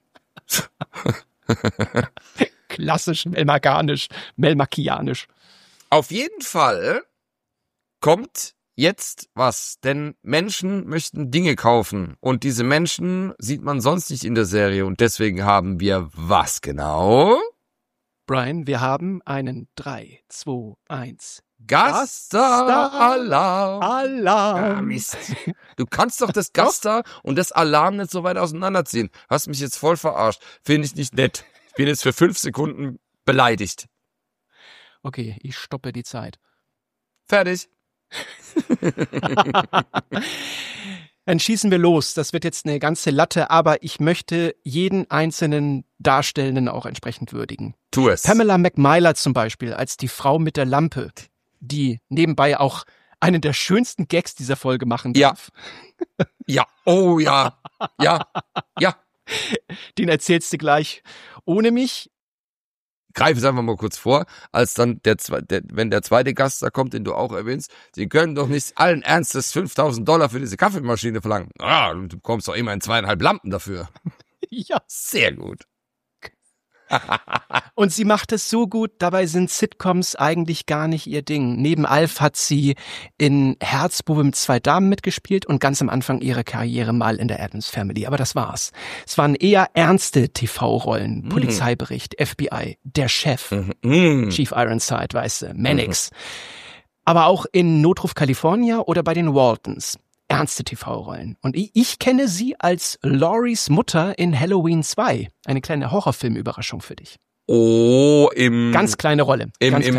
Klassisch, melmakianisch. Auf jeden Fall kommt jetzt was, denn Menschen möchten Dinge kaufen und diese Menschen sieht man sonst nicht in der Serie und deswegen haben wir was genau? Brian, wir haben einen 3, 2, 1 Gaster-Alarm. Alarm. Ja, Mist. Du kannst doch das Gaster und das Alarm nicht so weit auseinanderziehen. Hast mich jetzt voll verarscht. Finde ich nicht nett. Ich bin jetzt für 5 Sekunden beleidigt. Okay, ich stoppe die Zeit. Fertig. Dann schießen wir los. Das wird jetzt eine ganze Latte, aber ich möchte jeden einzelnen Darstellenden auch entsprechend würdigen. Tu es. Pamela McMyler zum Beispiel als die Frau mit der Lampe, die nebenbei auch einen der schönsten Gags dieser Folge machen darf. Ja. Oh ja. Ja. Den erzählst du gleich ohne mich. Greif es einfach mal kurz vor, als dann wenn der zweite Gast da kommt, den du auch erwähnst, sie können doch nicht allen Ernstes $5.000 für diese Kaffeemaschine verlangen. Du bekommst doch immerhin 2,5 Lampen dafür. Ja. Sehr gut. Und sie macht es so gut, dabei sind Sitcoms eigentlich gar nicht ihr Ding. Neben Alf hat sie in Herzbube mit 2 Damen mitgespielt und ganz am Anfang ihrer Karriere mal in der Addams Family. Aber das war's. Es waren eher ernste TV-Rollen. Polizeibericht, FBI, der Chef, Chief Ironside, weißt du, Mannix. Aber auch in Notruf California oder bei den Waltons. Ernste TV-Rollen. Und ich kenne sie als Laurys Mutter in Halloween 2. Eine kleine Horrorfilm-Überraschung für dich. Oh, ganz kleine Rolle.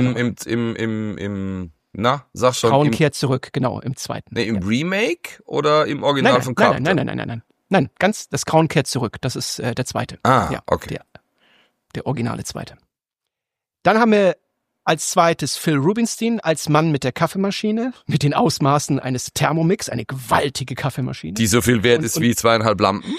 Sag schon. Frauen kehrt zurück, genau, im zweiten. Nee, im Remake oder im Original von Carpenter? Nein, das Grauen kehrt zurück. Das ist der zweite. Okay. Der originale zweite. Dann haben wir als zweites Phil Rubinstein als Mann mit der Kaffeemaschine, mit den Ausmaßen eines Thermomix, eine gewaltige Kaffeemaschine. Die so viel wert ist wie 2,5 Lampen.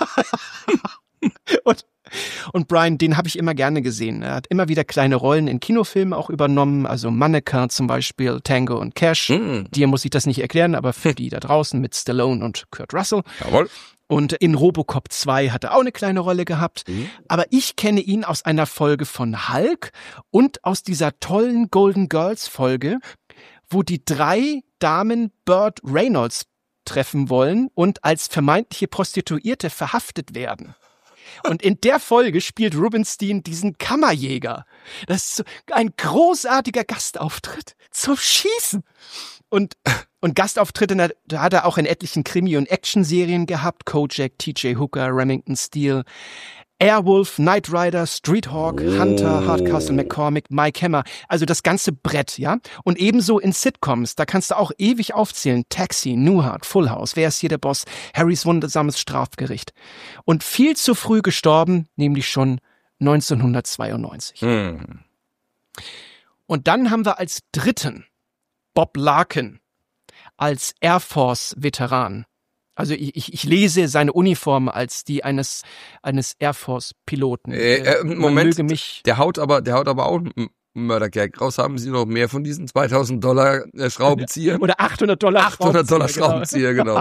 Und Brian, den habe ich immer gerne gesehen. Er hat immer wieder kleine Rollen in Kinofilmen auch übernommen, also Mannequin zum Beispiel, Tango und Cash. Dir muss ich das nicht erklären, aber für die da draußen mit Stallone und Kurt Russell. Jawohl. Und in Robocop 2 hat er auch eine kleine Rolle gehabt. Aber ich kenne ihn aus einer Folge von Hulk und aus dieser tollen Golden Girls Folge, wo die 3 Damen Burt Reynolds treffen wollen und als vermeintliche Prostituierte verhaftet werden. Und in der Folge spielt Rubinstein diesen Kammerjäger. Das ist so ein großartiger Gastauftritt zum Schießen. Und Gastauftritte, da hat er auch in etlichen Krimi- und Action-Serien gehabt. Kojak, T.J. Hooker, Remington Steele, Airwolf, Knight Rider, Street Hawk, Hunter, Hardcastle McCormick, Mike Hammer. Also das ganze Brett, ja. Und ebenso in Sitcoms, da kannst du auch ewig aufzählen. Taxi, Newhart, Full House, Wer ist hier der Boss? Harrys wundersames Strafgericht. Und viel zu früh gestorben, nämlich schon 1992. Und dann haben wir als dritten Bob Larkin als Air Force Veteran. Also ich lese seine Uniform als die eines Air Force Piloten. Moment, der haut aber auch einen Mördergag raus. Haben Sie noch mehr von diesen $2.000 Schraubenzieher? Oder $800 Schraubenzieher, genau.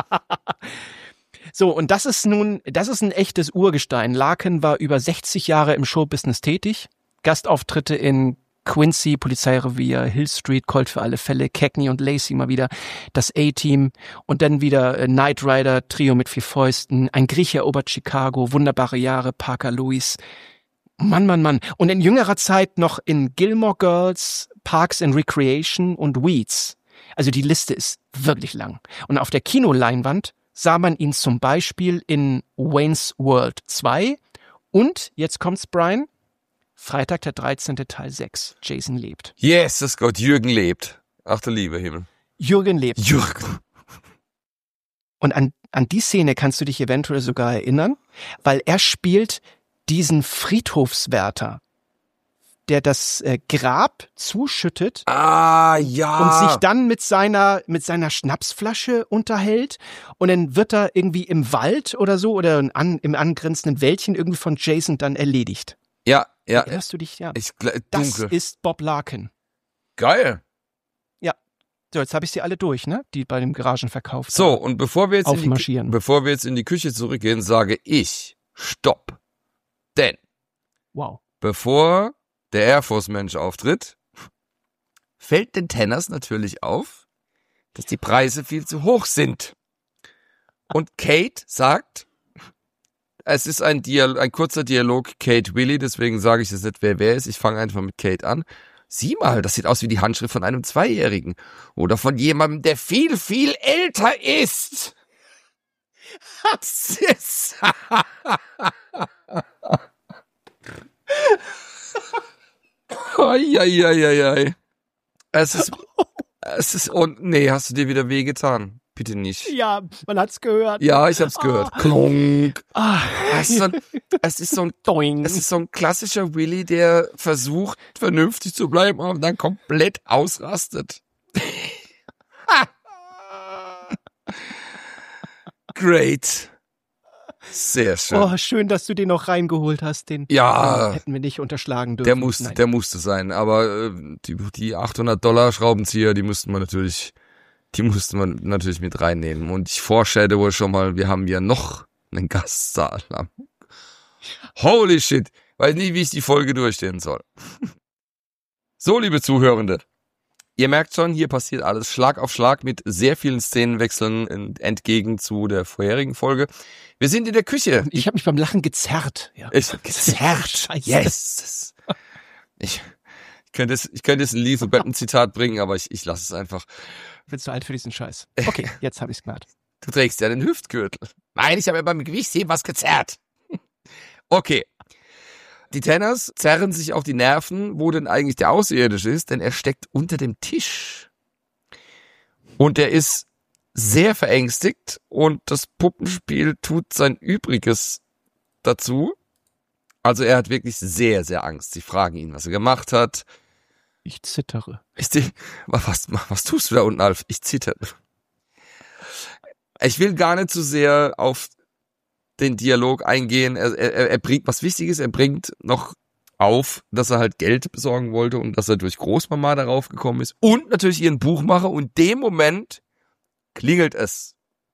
So, und das ist ein echtes Urgestein. Larkin war über 60 Jahre im Showbusiness tätig. Gastauftritte in Quincy, Polizeirevier, Hill Street, Colt für alle Fälle, Cagney und Lacey mal wieder, das A-Team und dann wieder Knight Rider, Trio mit 4 Fäusten, ein Grieche erobert Chicago, wunderbare Jahre, Parker Lewis. Mann. Und in jüngerer Zeit noch in Gilmore Girls, Parks and Recreation und Weeds. Also die Liste ist wirklich lang. Und auf der Kinoleinwand sah man ihn zum Beispiel in Wayne's World 2 und, jetzt kommt's, Brian, Freitag der 13. Teil 6. Jason lebt. Jesus Gott, Jürgen lebt. Ach du lieber Himmel. Jürgen lebt. Jürgen. Und an die Szene kannst du dich eventuell sogar erinnern, weil er spielt diesen Friedhofswärter, der das Grab zuschüttet. Ah, ja. Und sich dann mit seiner Schnapsflasche unterhält. Und dann wird er irgendwie im Wald oder so oder im angrenzenden Wäldchen irgendwie von Jason dann erledigt. Ja. Erinnerst du dich? Ja. Das ist Bob Larkin. Geil. Ja. So, jetzt habe ich sie alle durch, ne? Die bei dem Garagenverkauf. So, und bevor wir jetzt in die Küche zurückgehen, sage ich, stopp. Denn, bevor der Air Force Mensch auftritt, fällt den Tenners natürlich auf, dass die Preise viel zu hoch sind. Und Kate sagt, es ist ein kurzer Dialog Kate-Willy, deswegen sage ich jetzt nicht, wer ist. Ich fange einfach mit Kate an. Sieh mal, das sieht aus wie die Handschrift von einem 2-Jährigen. Oder von jemandem, der viel, viel älter ist. Das ist... Eieieiei. Es ist, und nee, hast du dir wieder wehgetan? Bitte nicht. Ja, man hat's gehört. Ja, ich hab's gehört. Klonk. Es ist so ein klassischer Willy, der versucht, vernünftig zu bleiben und dann komplett ausrastet. Great. Sehr schön. Oh, schön, dass du den noch reingeholt hast. Den hätten wir nicht unterschlagen dürfen. Der musste sein. Aber die $800 Schraubenzieher, die mussten wir natürlich mit reinnehmen. Und ich foreshadowe schon mal, wir haben ja noch einen Gastsaal. Holy shit. Weiß nicht, wie ich die Folge durchstehen soll. So, liebe Zuhörende. Ihr merkt schon, hier passiert alles Schlag auf Schlag mit sehr vielen Szenenwechseln entgegen zu der vorherigen Folge. Wir sind in der Küche. Ich habe mich beim Lachen gezerrt. Ja. Gezerrt. Scheiße. Yes. Ich könnte jetzt ein Lethal Weapon Zitat bringen, aber ich lasse es einfach. Ich bin zu alt für diesen Scheiß. Okay, jetzt habe ich's gemacht. Du trägst ja den Hüftgürtel. Nein, ich habe ja beim Gewichtsheben was gezerrt. Okay. Die Tenners zerren sich auf die Nerven, wo denn eigentlich der Außerirdische ist, denn er steckt unter dem Tisch. Und er ist sehr verängstigt und das Puppenspiel tut sein Übriges dazu. Also er hat wirklich sehr, sehr Angst. Sie fragen ihn, was er gemacht hat. Ich zittere. Was tust du da unten, Alf? Ich zittere. Ich will gar nicht so sehr auf den Dialog eingehen. Er bringt was Wichtiges. Er bringt noch auf, dass er halt Geld besorgen wollte und dass er durch Großmama darauf gekommen ist. Und natürlich ihren Buchmacher. Und in dem Moment klingelt es.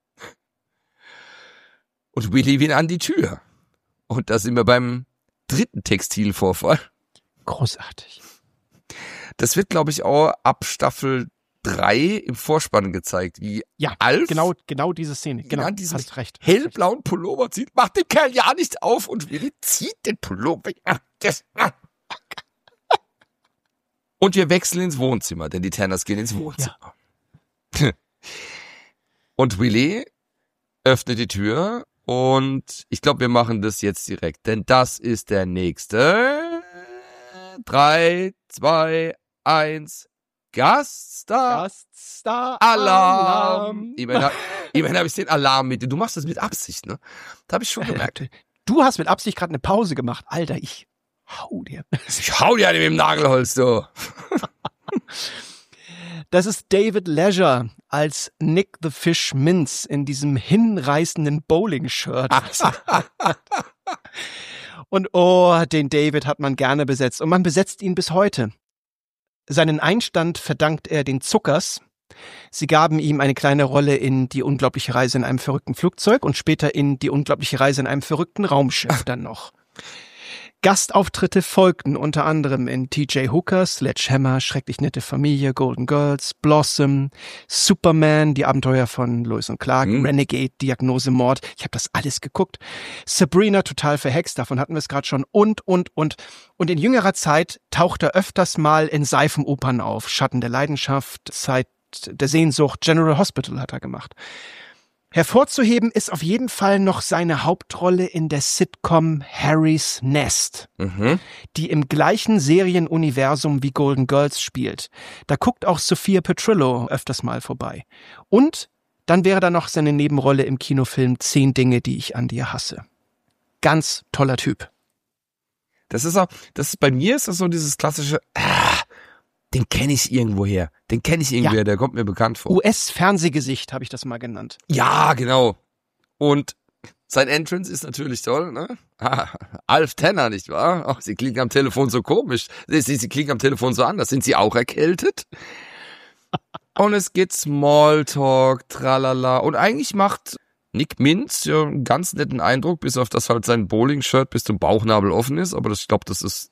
Und Willy will an die Tür. Und da sind wir beim dritten Textilvorfall. Großartig. Das wird, glaube ich, auch ab Staffel 3 im Vorspann gezeigt, wie Ja, Alf genau diese Szene. Genau, an diesem hast recht. hellblauen Pullover zieht, macht dem Kerl ja nicht auf und Willy zieht den Pullover. Und wir wechseln ins Wohnzimmer, denn die Tanners gehen ins Wohnzimmer. Ja. Und Willy öffnet die Tür und ich glaube, wir machen das jetzt direkt, denn das ist der nächste. 3, 2, 1, Gaststar. Alarm. Immerhin habe ich den Alarm mit. Du machst das mit Absicht, ne? Da habe ich schon gemerkt. Du hast mit Absicht gerade eine Pause gemacht. Alter, ich hau dir. Ich hau dir eine mit dem Nagelholz, du. Das ist David Leisure als Nick the Fish Mintz in diesem hinreißenden Bowling-Shirt. Und den David hat man gerne besetzt. Und man besetzt ihn bis heute. Seinen Einstand verdankt er den Zuckers. Sie gaben ihm eine kleine Rolle in Die unglaubliche Reise in einem verrückten Flugzeug und später in Die unglaubliche Reise in einem verrückten Raumschiff dann noch. Gastauftritte folgten unter anderem in T.J. Hooker, Sledgehammer, Schrecklich nette Familie, Golden Girls, Blossom, Superman, Die Abenteuer von Lois und Clark, Renegade, Diagnose Mord. Ich habe das alles geguckt. Sabrina, total verhext, davon hatten wir es gerade schon. Und in jüngerer Zeit taucht er öfters mal in Seifenopern auf. Schatten der Leidenschaft, Zeit der Sehnsucht, General Hospital hat er gemacht. Hervorzuheben ist auf jeden Fall noch seine Hauptrolle in der Sitcom Harry's Nest, die im gleichen Serienuniversum wie Golden Girls spielt. Da guckt auch Sophia Petrillo öfters mal vorbei. Und dann wäre da noch seine Nebenrolle im Kinofilm 10 Dinge, die ich an dir hasse. Ganz toller Typ. Bei mir ist das so dieses klassische, den kenne ich irgendwoher. Der kommt mir bekannt vor. US-Fernsehgesicht habe ich das mal genannt. Ja, genau. Und sein Entrance ist natürlich toll, ne? Alf Tanner, nicht wahr? Ach, sie klingen am Telefon so komisch. Sie klingen am Telefon so anders. Sind sie auch erkältet? Und es geht Smalltalk, tralala. Und eigentlich macht Nick Mintz ja einen ganz netten Eindruck, bis auf das halt sein Bowling-Shirt bis zum Bauchnabel offen ist. Aber ich glaube, das ist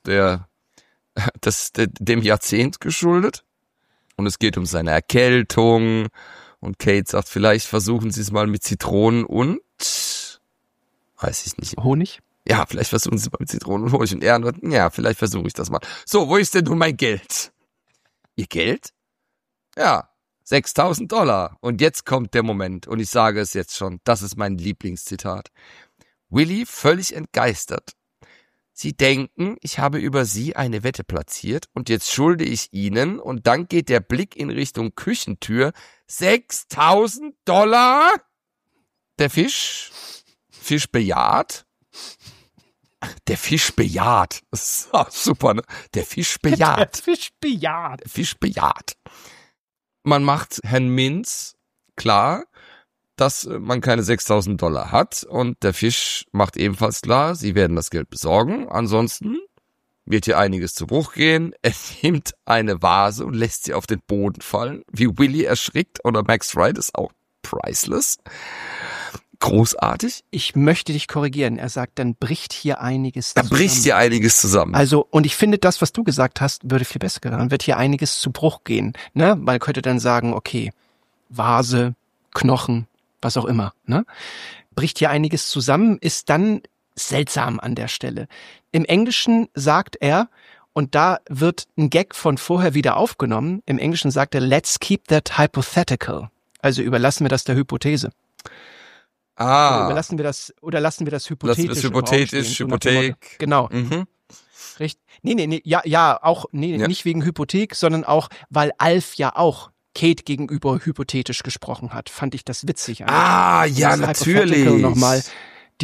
dem Jahrzehnt geschuldet. Und es geht um seine Erkältung. Und Kate sagt, vielleicht versuchen Sie es mal mit Zitronen und, weiß ich nicht. Honig? Ja, vielleicht versuchen Sie es mal mit Zitronen und Honig. Und er antwortet, ja, vielleicht versuche ich das mal. So, wo ist denn nun mein Geld? Ihr Geld? Ja, $6.000. Und jetzt kommt der Moment. Und ich sage es jetzt schon. Das ist mein Lieblingszitat. Willy, völlig entgeistert. Sie denken, ich habe über Sie eine Wette platziert und jetzt schulde ich Ihnen und dann geht der Blick in Richtung Küchentür. $6.000? Der Fisch bejaht. Der Fisch bejaht. Das ist super, ne? Der Fisch bejaht. Der Fisch bejaht. Man macht Herrn Mintz klar, dass man keine $6.000 hat und der Fisch macht ebenfalls klar, sie werden das Geld besorgen, ansonsten wird hier einiges zu Bruch gehen. Er nimmt eine Vase und lässt sie auf den Boden fallen, wie Willy erschrickt oder Max Wright ist auch priceless. Großartig. Ich möchte dich korrigieren. Er sagt, dann bricht hier einiges zusammen. Da bricht hier einiges zusammen. Also, und ich finde, das, was du gesagt hast, würde viel besser gehen. Dann wird hier einiges zu Bruch gehen. Ne? Man könnte dann sagen, okay, Vase, Knochen, was auch immer, ne? Bricht hier einiges zusammen, ist dann seltsam an der Stelle. Im Englischen sagt er, und da wird ein Gag von vorher wieder aufgenommen, im Englischen sagt er, let's keep that hypothetical. Also überlassen wir das der Hypothese. Oder lassen wir das hypothetisch. Das ist hypothetisch, Hypothek. Genau. Richtig. Nee, nicht wegen Hypothek, sondern auch, weil Alf ja auch Kate gegenüber hypothetisch gesprochen hat, fand ich das witzig. Ja, natürlich. Nochmal, die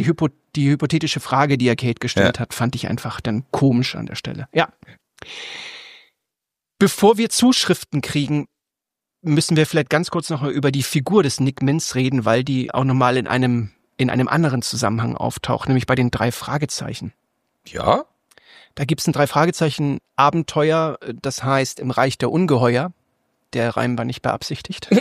Die hypothetische Frage, die er Kate gestellt hat, fand ich einfach dann komisch an der Stelle. Ja. Bevor wir Zuschriften kriegen, müssen wir vielleicht ganz kurz noch mal über die Figur des Nick Mintz reden, weil die auch nochmal in einem anderen Zusammenhang auftaucht, nämlich bei den 3 Fragezeichen. Ja? Da gibt's ein 3 Fragezeichen Abenteuer, das heißt im Reich der Ungeheuer. Der Reim war nicht beabsichtigt.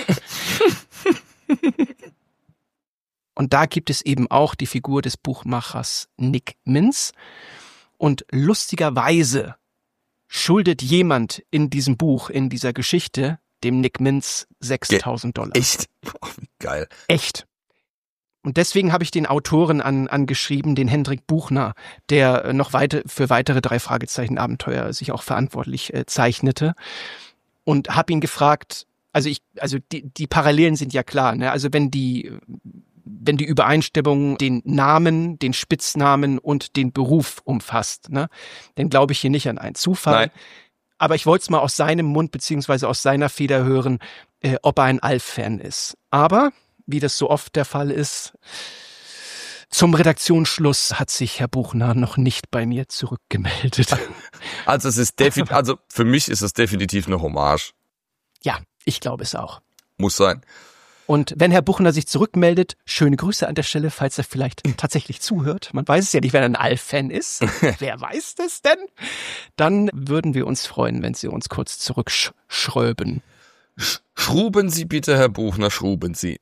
Und da gibt es eben auch die Figur des Buchmachers Nick Mintz. Und lustigerweise schuldet jemand in diesem Buch, in dieser Geschichte, dem Nick Mintz $6.000. Echt? Oh, wie geil. Echt. Und deswegen habe ich den Autoren angeschrieben, den Hendrik Buchner, der noch für weitere 3 Fragezeichen Abenteuer sich auch verantwortlich zeichnete. Und habe ihn gefragt, also die Parallelen sind ja klar, ne? Also wenn die Übereinstimmung den Namen, den Spitznamen und den Beruf umfasst, ne, dann glaube ich hier nicht an einen Zufall. Nein. Aber ich wollte es mal aus seinem Mund beziehungsweise aus seiner Feder hören, ob er ein Alf-Fan ist. Aber, wie das so oft der Fall ist, zum Redaktionsschluss hat sich Herr Buchner noch nicht bei mir zurückgemeldet. Also für mich ist es definitiv eine Hommage. Ja, ich glaube es auch. Muss sein. Und wenn Herr Buchner sich zurückmeldet, schöne Grüße an der Stelle, falls er vielleicht tatsächlich zuhört. Man weiß es ja nicht, wenn er ein Alf-Fan ist. Wer weiß das denn? Dann würden wir uns freuen, wenn Sie uns kurz zurückschröben. Schruben Sie bitte, Herr Buchner, schruben Sie.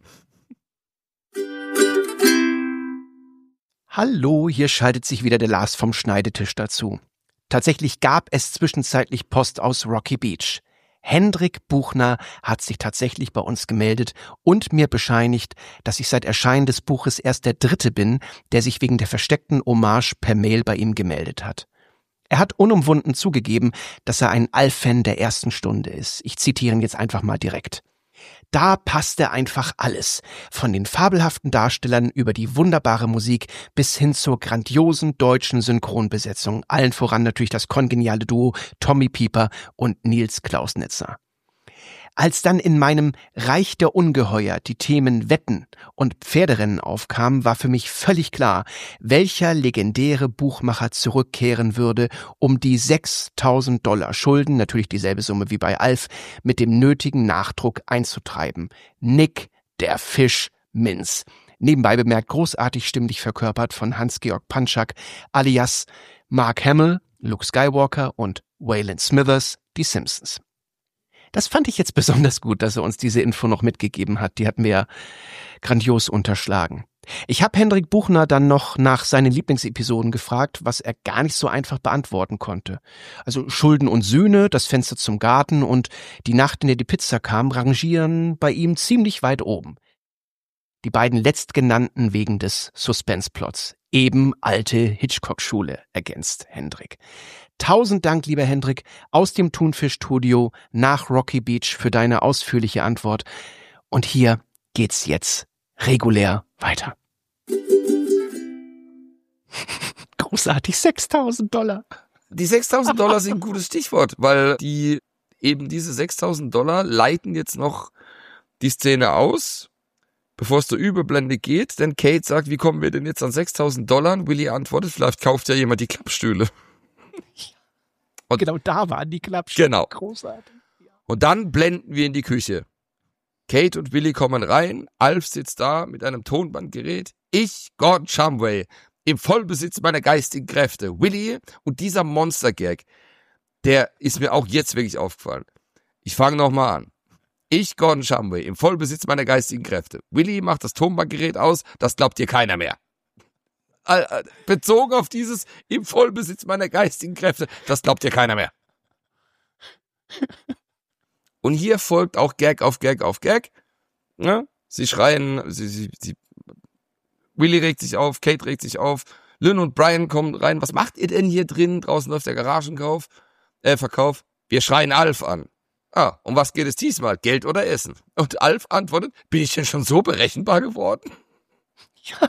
Hallo, hier schaltet sich wieder der Lars vom Schneidetisch dazu. Tatsächlich gab es zwischenzeitlich Post aus Rocky Beach. Hendrik Buchner hat sich tatsächlich bei uns gemeldet und mir bescheinigt, dass ich seit Erscheinen des Buches erst der 3. bin, der sich wegen der versteckten Hommage per Mail bei ihm gemeldet hat. Er hat unumwunden zugegeben, dass er ein Alf-Fan der ersten Stunde ist. Ich zitiere ihn jetzt einfach mal direkt. Da passte einfach alles. Von den fabelhaften Darstellern über die wunderbare Musik bis hin zur grandiosen deutschen Synchronbesetzung. Allen voran natürlich das kongeniale Duo Tommy Pieper und Nils Klausnitzer. Als dann in meinem Reich der Ungeheuer die Themen Wetten und Pferderennen aufkamen, war für mich völlig klar, welcher legendäre Buchmacher zurückkehren würde, um die $6.000 Schulden, natürlich dieselbe Summe wie bei Alf, mit dem nötigen Nachdruck einzutreiben. Nick, der Fisch Mintz. Nebenbei bemerkt großartig stimmlich verkörpert von Hans-Georg Panschak alias Mark Hamill, Luke Skywalker und Waylon Smithers, die Simpsons. Das fand ich jetzt besonders gut, dass er uns diese Info noch mitgegeben hat. Die hat mir ja grandios unterschlagen. Ich habe Hendrik Buchner dann noch nach seinen Lieblingsepisoden gefragt, was er gar nicht so einfach beantworten konnte. Also Schulden und Sühne, das Fenster zum Garten und die Nacht, in der die Pizza kam, rangieren bei ihm ziemlich weit oben. Die beiden letztgenannten wegen des Suspense-Plots. Eben alte Hitchcock-Schule, ergänzt Hendrik. 1000 Dank, lieber Hendrik, aus dem Thunfisch-Studio nach Rocky Beach für deine ausführliche Antwort. Und hier geht's jetzt regulär weiter. Großartig, $6.000. Die $6.000 sind ein gutes Stichwort, weil diese $6.000 leiten jetzt noch die Szene aus, bevor es zur Überblende geht, denn Kate sagt, wie kommen wir denn jetzt an $6.000? Und Willy antwortet, vielleicht kauft ja jemand die Klappstühle. Und genau da waren die Klappstühle. Genau. Großartig. Und dann blenden wir in die Küche. Kate und Willy kommen rein, Alf sitzt da mit einem Tonbandgerät. Ich, Gordon Shumway, im Vollbesitz meiner geistigen Kräfte. Willy und dieser Monster-Gag, der ist mir auch jetzt wirklich aufgefallen. Ich fange nochmal an. Ich, Gordon Shumway, im Vollbesitz meiner geistigen Kräfte. Willy macht das Tonbandgerät aus, das glaubt dir keiner mehr. Bezogen auf dieses im Vollbesitz meiner geistigen Kräfte, das glaubt dir keiner mehr. Und hier folgt auch Gag auf Gag auf Gag. Ja? Sie schreien, Willy regt sich auf, Kate regt sich auf, Lynn und Brian kommen rein. Was macht ihr denn hier drin? Draußen läuft der Garagenverkauf. Wir schreien Alf an. Um was geht es diesmal? Geld oder Essen? Und Alf antwortet, bin ich denn schon so berechenbar geworden? Ja.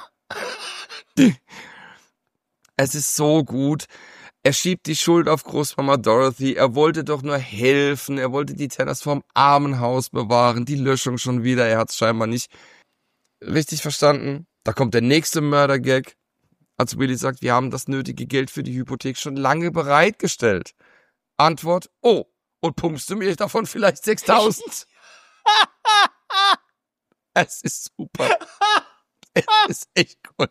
Es ist so gut. Er schiebt die Schuld auf Großmama Dorothy. Er wollte doch nur helfen. Er wollte die Tenners vom Armenhaus bewahren. Die Löschung schon wieder. Er hat es scheinbar nicht richtig verstanden. Da kommt der nächste Mörder-Gag. als Willy sagt, wir haben das nötige Geld für die Hypothek schon lange bereitgestellt. Antwort, oh, und pumpst du mir davon vielleicht 6.000? Es ist super. Es ist echt gut.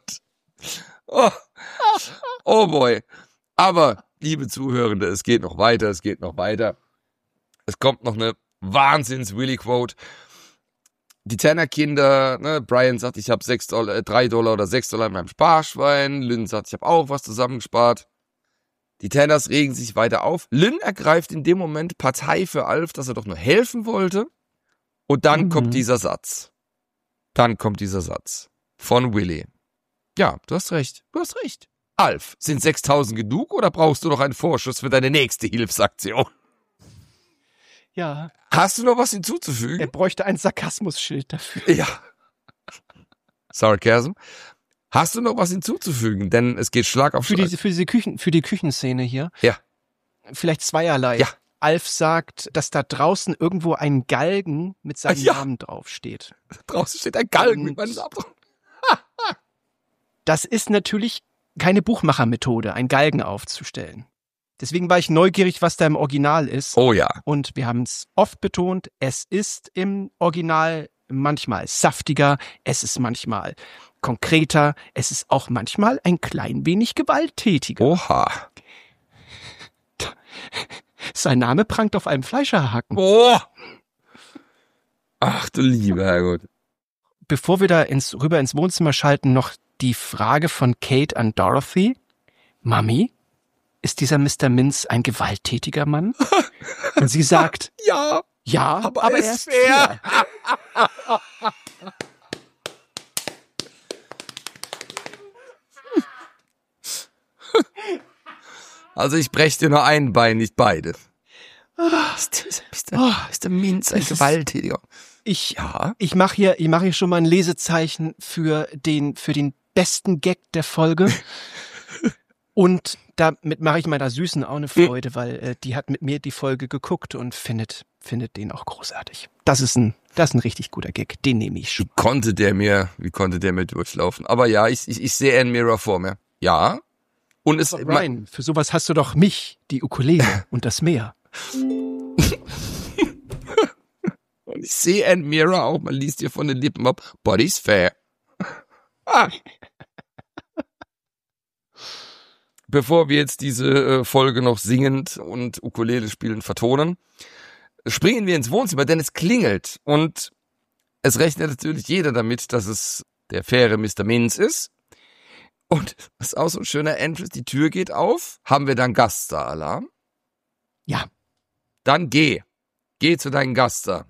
Oh boy. Aber, liebe Zuhörende, es geht noch weiter. Es kommt noch eine Wahnsinns-Willy-Quote. Die Tanner-Kinder, ne, Brian sagt, ich habe $3 oder $6 in meinem Sparschwein. Lynn sagt, ich habe auch was zusammengespart. Die Tanners regen sich weiter auf. Lynn ergreift in dem Moment Partei für Alf, dass er doch nur helfen wollte. Und dann kommt dieser Satz. Von Willy. Ja, du hast recht. Alf, sind 6.000 genug oder brauchst du noch einen Vorschuss für deine nächste Hilfsaktion? Ja. Hast du noch was hinzuzufügen? Er bräuchte ein Sarkasmusschild dafür. Ja. Sarcasm. Hast du noch was hinzuzufügen? Denn es geht Schlag auf Schlag. Für die Küchenszene hier. Ja. Vielleicht zweierlei. Ja. Alf sagt, dass da draußen irgendwo ein Galgen mit seinem Namen draufsteht. Draußen steht ein Galgen mit meinem Namen drauf. Das ist natürlich keine Buchmachermethode, ein Galgen aufzustellen. Deswegen war ich neugierig, was da im Original ist. Oh ja. Und wir haben es oft betont, es ist im Original manchmal saftiger, es ist manchmal konkreter, es ist auch manchmal ein klein wenig gewalttätiger. Oha. Sein Name prangt auf einem Fleischerhaken. Oh. Ach du lieber Herrgott. Bevor wir da rüber ins Wohnzimmer schalten, noch die Frage von Kate an Dorothy. Mami, ist dieser Mr. Mintz ein gewalttätiger Mann? Und sie sagt, Ja, aber er ist fair. Also ich brech dir nur ein Bein, nicht beide. Ist der Mintz ein Gewalttätiger? Ich mache hier schon mal ein Lesezeichen für den besten Gag der Folge. Und damit mache ich meiner Süßen auch eine Freude, weil die hat mit mir die Folge geguckt und findet den auch großartig. Das ist ein richtig guter Gag, den nehme ich schon. Wie konnte der mir durchlaufen? Aber ja, ich sehe Ann Mirror vor mir. Ja. Und es Ryan, für sowas hast du doch mich, die Ukulele und das Meer. Und ich sehe Ann Mirror auch, man liest ihr von den Lippen ab, Body's fair. Bevor wir jetzt diese Folge noch singend und Ukulele spielend vertonen, springen wir ins Wohnzimmer, denn es klingelt. Und es rechnet natürlich jeder damit, dass es der faire Mr. Mintz ist. Und das ist auch so ein schöner Entrance, die Tür geht auf. Haben wir dann Gaststar-Alarm? Ja. Dann geh zu deinem Gaststar.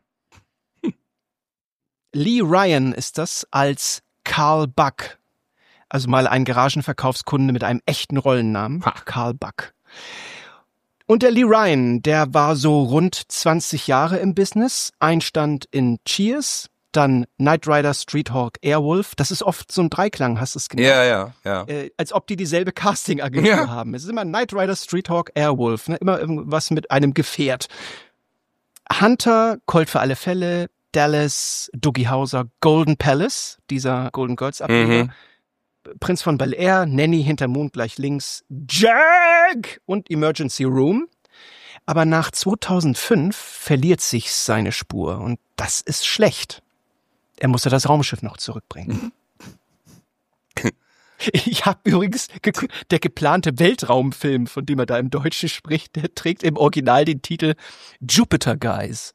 Lee Ryan ist das als Carl Buck. Also mal ein Garagenverkaufskunde mit einem echten Rollennamen. Carl Buck. Und der Lee Ryan, der war so rund 20 Jahre im Business. Einstand in Cheers, dann Knight Rider, Streethawk, Airwolf. Das ist oft so ein Dreiklang, hast du es genannt? Ja. Als ob die dieselbe Casting-Agentur haben. Es ist immer Knight Rider, Streethawk, Airwolf. Ne? Immer irgendwas mit einem Gefährt. Hunter, Colt für alle Fälle, Dallas, Doogie Howser, Golden Palace, dieser Golden Girls Ableger. Prinz von Bel-Air, Nanny hinter Mond gleich links, Jag und Emergency Room. Aber nach 2005 verliert sich seine Spur und das ist schlecht. Er musste das Raumschiff noch zurückbringen. Ich habe übrigens der geplante Weltraumfilm, von dem er da im Deutschen spricht, der trägt im Original den Titel Jupiter Guys.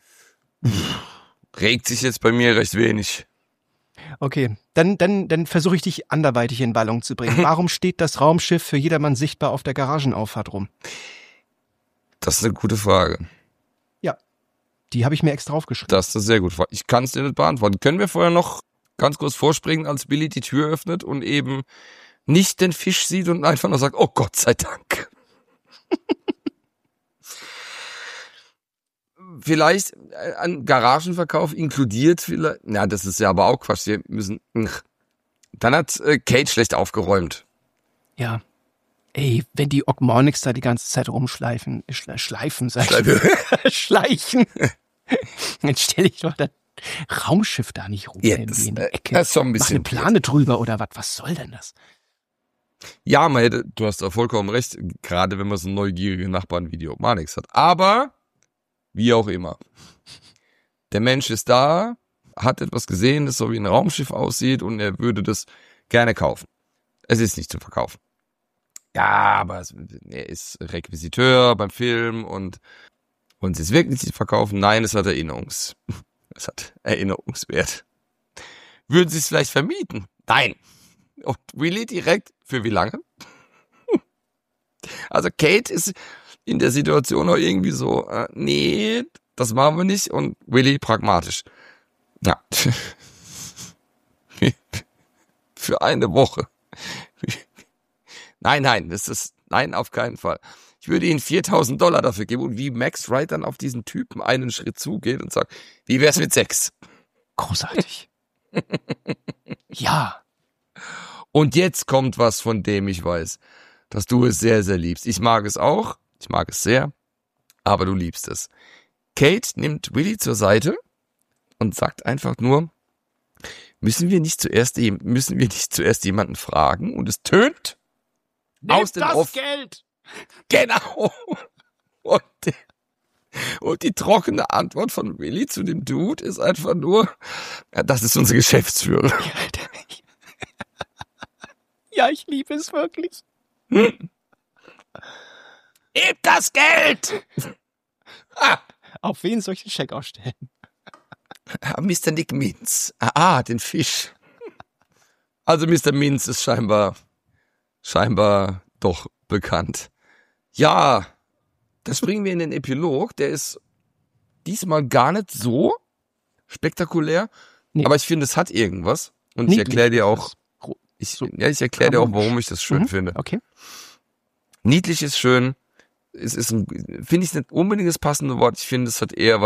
Regt sich jetzt bei mir recht wenig. Okay, dann versuche ich dich anderweitig in Ballung zu bringen. Warum steht das Raumschiff für jedermann sichtbar auf der Garagenauffahrt rum? Das ist eine gute Frage. Ja, die habe ich mir extra aufgeschrieben. Das ist eine sehr gute Frage. Ich kann es dir nicht beantworten. Können wir vorher noch ganz kurz vorspringen, als Billy die Tür öffnet und eben nicht den Fisch sieht und einfach nur sagt, oh Gott sei Dank. Vielleicht ein Garagenverkauf inkludiert, vielleicht. Na, das ist ja aber auch Quatsch. Wir müssen. Dann hat Kate schlecht aufgeräumt. Ja. Ey, wenn die Ogmornics da die ganze Zeit rumschleichen, schleichen. Dann stelle ich doch das Raumschiff da nicht rum Ja, in die Ecke. Das ist schon ein bisschen. Mach eine Plane drüber oder was? Was soll denn das? Ja, du hast da vollkommen recht, gerade wenn man so ein neugieriger Nachbarn-Video mal nichts hat. Aber, wie auch immer. Der Mensch ist da, hat etwas gesehen, das so wie ein Raumschiff aussieht und er würde das gerne kaufen. Es ist nicht zu verkaufen. Ja, aber er ist Requisiteur beim Film und es ist wirklich nicht zu verkaufen. Nein, es hat Erinnerungswert. Würden Sie es vielleicht vermieten? Nein. Und Willy direkt, für wie lange? Also Kate ist in der Situation auch irgendwie so, nee, das machen wir nicht. Und Willy pragmatisch. Ja. Für eine Woche. Nein, nein, auf keinen Fall. Ich würde Ihnen $4.000 dafür geben. Und wie Max Wright dann auf diesen Typen einen Schritt zugeht und sagt, wie wär's mit 6? Großartig. Ja. Und jetzt kommt was, von dem ich weiß, dass du es sehr, sehr liebst. Ich mag es auch, ich mag es sehr, aber du liebst es. Kate nimmt Willy zur Seite und sagt einfach nur, müssen wir nicht zuerst jemanden fragen? Und es tönt aus dem Off. Geld! Genau. Und die trockene Antwort von Willy zu dem Dude ist einfach nur, ja, das ist unser Geschäftsführer. Ja, ich liebe es wirklich. Gib das Geld! Auf wen soll ich den Scheck ausstellen? Mr. Nick Mintz. Den Fisch. Also Mr. Mintz ist scheinbar doch bekannt. Ja, das bringen wir in den Epilog. Der ist diesmal gar nicht so spektakulär, Nee. aber ich finde, es hat irgendwas. Und Niedlich. ich erkläre dir auch, So. ich erkläre dir auch, warum ich das schön finde. Okay. Niedlich ist schön. Es ist finde ich nicht unbedingt das passende Wort. Ich finde, es hat eher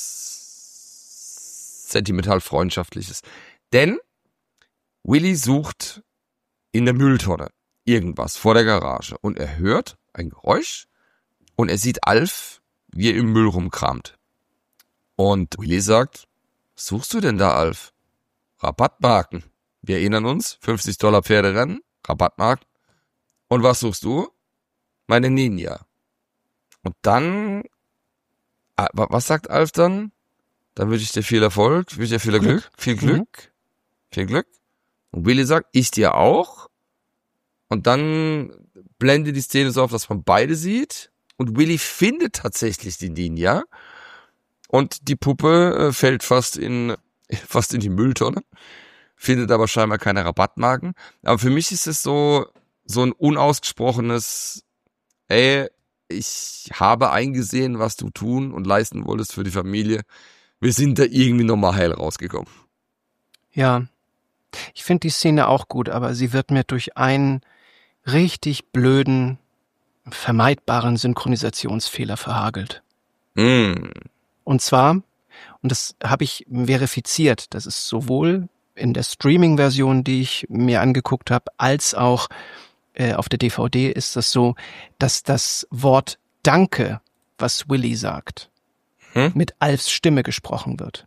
was sentimental freundschaftliches. Denn Willy sucht in der Mülltonne irgendwas vor der Garage und er hört ein Geräusch und er sieht Alf, wie er im Müll rumkramt. Und Willy sagt, was suchst du denn da, Alf? Rabattmarken. Wir erinnern uns, $50 Pferderennen, Rabattmarken. Und was suchst du? Meine Ninja. Und dann, was sagt Alf dann? Dann wünsche ich dir viel Erfolg, wünsche dir viel Glück, viel Glück. Und Willy sagt, ich dir auch. Und dann blendet die Szene so auf, dass man beide sieht. Und Willy findet tatsächlich die Ninja. Und die Puppe fällt fast in die Mülltonne. Findet aber scheinbar keine Rabattmarken. Aber für mich ist es so ein unausgesprochenes, ich habe eingesehen, was du tun und leisten wolltest für die Familie. Wir sind da irgendwie nochmal heil rausgekommen. Ja. Ich finde die Szene auch gut, aber sie wird mir durch einen richtig blöden, vermeidbaren Synchronisationsfehler verhagelt. Und zwar, und das habe ich verifiziert, das ist sowohl in der Streaming-Version, die ich mir angeguckt habe, als auch auf der DVD ist das so, dass das Wort Danke, was Willy sagt, mit Alfs Stimme gesprochen wird.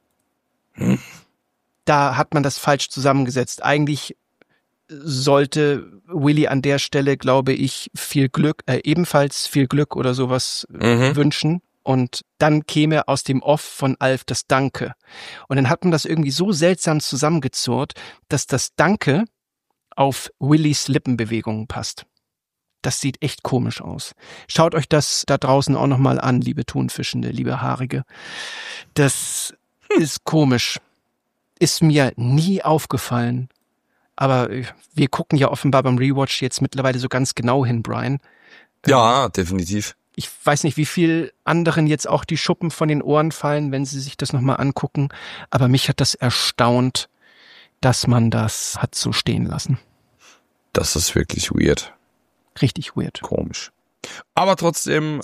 Da hat man das falsch zusammengesetzt. Eigentlich sollte Willy an der Stelle, glaube ich, ebenfalls viel Glück oder sowas wünschen. Und dann käme aus dem Off von Alf das Danke. Und dann hat man das irgendwie so seltsam zusammengezurrt, dass das Danke auf Willys Lippenbewegungen passt. Das sieht echt komisch aus. Schaut euch das da draußen auch nochmal an, liebe Thunfischende, liebe Haarige. Das ist komisch. Ist mir nie aufgefallen. Aber wir gucken ja offenbar beim Rewatch jetzt mittlerweile so ganz genau hin, Brian. Ja, definitiv. Ich weiß nicht, wie viel anderen jetzt auch die Schuppen von den Ohren fallen, wenn sie sich das nochmal angucken. Aber mich hat das erstaunt, dass man das hat so stehen lassen. Das ist wirklich weird. Richtig weird. Komisch. Aber trotzdem,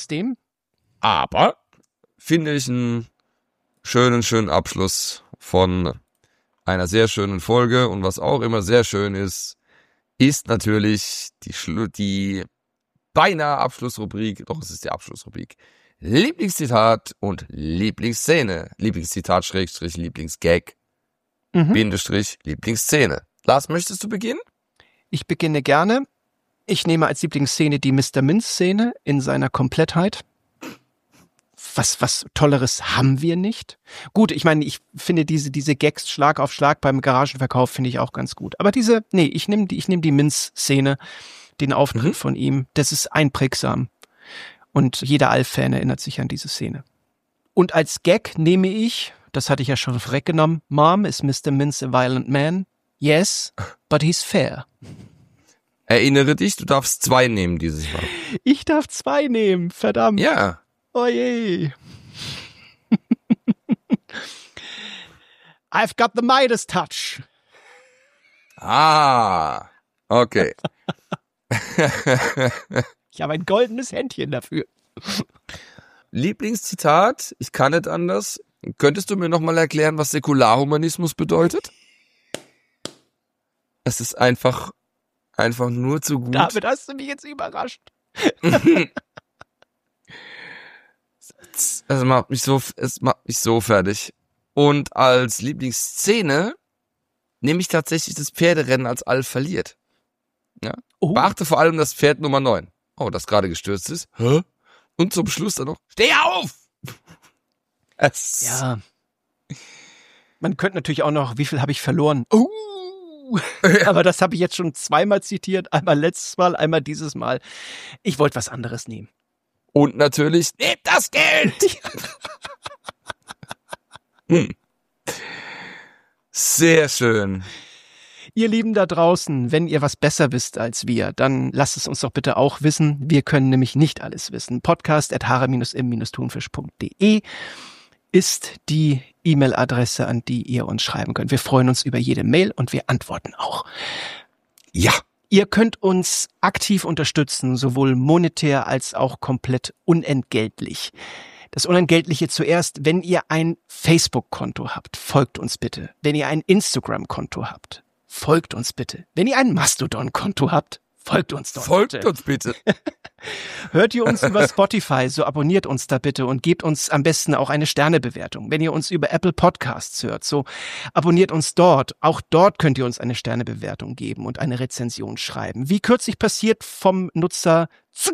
finde ich einen schönen Abschluss von einer sehr schönen Folge. Und was auch immer sehr schön ist natürlich die beinahe Abschlussrubrik, doch es ist die Abschlussrubrik. Lieblingszitat und Lieblingsszene. Lieblingszitat / Lieblingsgag / Lieblingsszene. Lars, möchtest du beginnen? Ich beginne gerne. Ich nehme als Lieblingsszene die Mr. Minz-Szene in seiner Komplettheit. Was Tolleres haben wir nicht. Gut, ich meine, ich finde diese Gags Schlag auf Schlag beim Garagenverkauf finde ich auch ganz gut. Aber ich nehme die Minz-Szene, den Auftritt von ihm, das ist einprägsam. Und jeder Alf-Fan erinnert sich an diese Szene. Und als Gag nehme ich, das hatte ich ja schon vorweggenommen, Mom, is Mr. Minz a violent man? Yes, but he's fair. Erinnere dich, du darfst 2 nehmen dieses Mal. Ich darf 2 nehmen, verdammt. Ja. Oh je. I've got the Midas touch. Ah, okay. Ich habe ein goldenes Händchen dafür. Lieblingszitat, ich kann nicht anders. Könntest du mir nochmal erklären, was Säkularhumanismus bedeutet? Es ist einfach nur zu gut. Damit hast du mich jetzt überrascht. Es macht mich so fertig. Und als Lieblingsszene nehme ich tatsächlich das Pferderennen, als Alf verliert. Ja? Oh. Beachte vor allem das Pferd Nummer 9. Oh, das gerade gestürzt ist. Hä? Und zum Schluss dann noch, steh auf! Ja. Man könnte natürlich auch noch, wie viel habe ich verloren? Aber das habe ich jetzt schon 2-mal zitiert. Einmal letztes Mal, einmal dieses Mal. Ich wollte was anderes nehmen. Und natürlich, nehmt das Geld! Sehr schön. Ihr Lieben da draußen, wenn ihr was besser wisst als wir, dann lasst es uns doch bitte auch wissen. Wir können nämlich nicht alles wissen. podcast@hare-im-thunfisch.de ist die E-Mail-Adresse, an die ihr uns schreiben könnt. Wir freuen uns über jede Mail und wir antworten auch. Ja. Ihr könnt uns aktiv unterstützen, sowohl monetär als auch komplett unentgeltlich. Das Unentgeltliche zuerst, wenn ihr ein Facebook-Konto habt, folgt uns bitte. Wenn ihr ein Instagram-Konto habt, folgt uns bitte. Wenn ihr ein Mastodon-Konto habt, folgt uns doch Folgt uns bitte. Hört ihr uns über Spotify, so abonniert uns da bitte und gebt uns am besten auch eine Sternebewertung. Wenn ihr uns über Apple Podcasts hört, so abonniert uns dort. Auch dort könnt ihr uns eine Sternebewertung geben und eine Rezension schreiben. Wie kürzlich passiert vom Nutzer.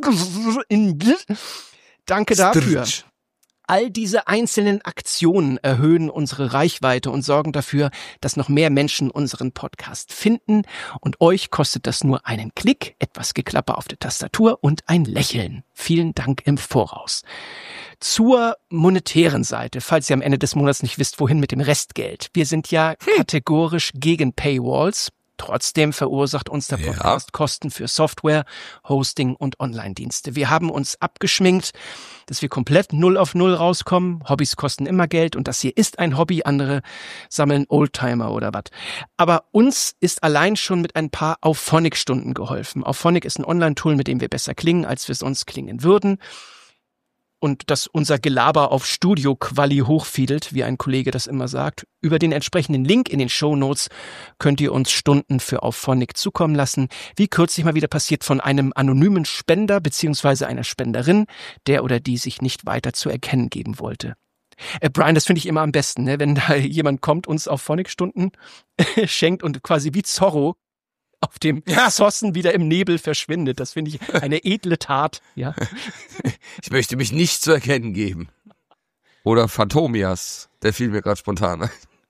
Danke dafür. All diese einzelnen Aktionen erhöhen unsere Reichweite und sorgen dafür, dass noch mehr Menschen unseren Podcast finden. Und euch kostet das nur einen Klick, etwas Geklapper auf der Tastatur und ein Lächeln. Vielen Dank im Voraus. Zur monetären Seite, falls ihr am Ende des Monats nicht wisst, wohin mit dem Restgeld. Wir sind ja kategorisch gegen Paywalls. Trotzdem verursacht uns der Podcast Kosten für Software, Hosting und Online-Dienste. Wir haben uns abgeschminkt, dass wir komplett 0 auf 0 rauskommen. Hobbys kosten immer Geld und das hier ist ein Hobby. Andere sammeln Oldtimer oder was. Aber uns ist allein schon mit ein paar Auphonic-Stunden geholfen. Auphonic ist ein Online-Tool, mit dem wir besser klingen, als wir sonst klingen würden. Und dass unser Gelaber auf Studio-Quali hochfiedelt, wie ein Kollege das immer sagt. Über den entsprechenden Link in den Shownotes könnt ihr uns Stunden für Auphonic zukommen lassen. Wie kürzlich mal wieder passiert von einem anonymen Spender bzw. einer Spenderin, der oder die sich nicht weiter zu erkennen geben wollte. Brian, das finde ich immer am besten, ne? Wenn da jemand kommt, uns Auphonic-Stunden schenkt und quasi wie Zorro auf dem Zossen wieder im Nebel verschwindet. Das finde ich eine edle Tat. Ja. Ich möchte mich nicht zu erkennen geben. Oder Phantomias, der fiel mir gerade spontan ein.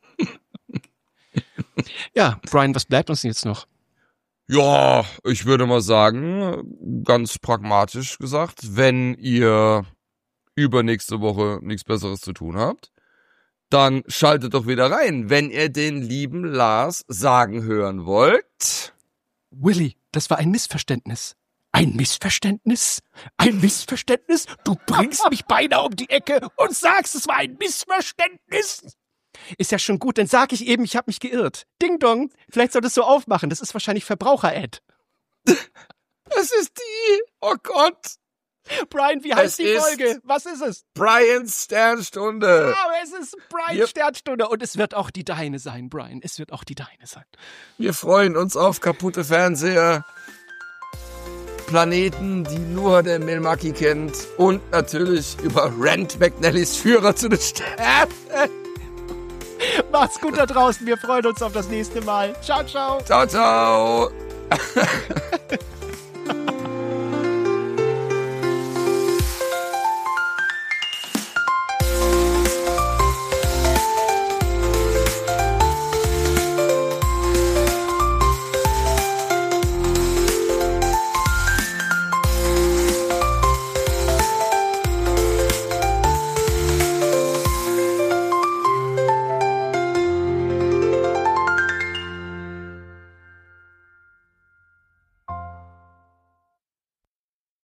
Ja, Brian, was bleibt uns denn jetzt noch? Ja, ich würde mal sagen, ganz pragmatisch gesagt, wenn ihr übernächste Woche nichts Besseres zu tun habt, dann schaltet doch wieder rein, wenn ihr den lieben Lars sagen hören wollt. Willi, das war ein Missverständnis. Ein Missverständnis? Ein Missverständnis? Du bringst mich beinahe um die Ecke und sagst, es war ein Missverständnis. Ist ja schon gut, dann sag ich eben, ich habe mich geirrt. Ding dong, vielleicht solltest du aufmachen, das ist wahrscheinlich Verbraucher-Ad. Das ist die, oh Gott. Brian, wie heißt die Folge? Was ist es? Brians Sternstunde. Oh, es ist Brians Sternstunde und es wird auch die deine sein, Brian. Es wird auch die deine sein. Wir freuen uns auf kaputte Fernseher, Planeten, die nur der Melmaki kennt und natürlich über Rand McNallys Führer zu den Sternen. Macht's gut da draußen. Wir freuen uns auf das nächste Mal. Ciao, ciao. Ciao, ciao.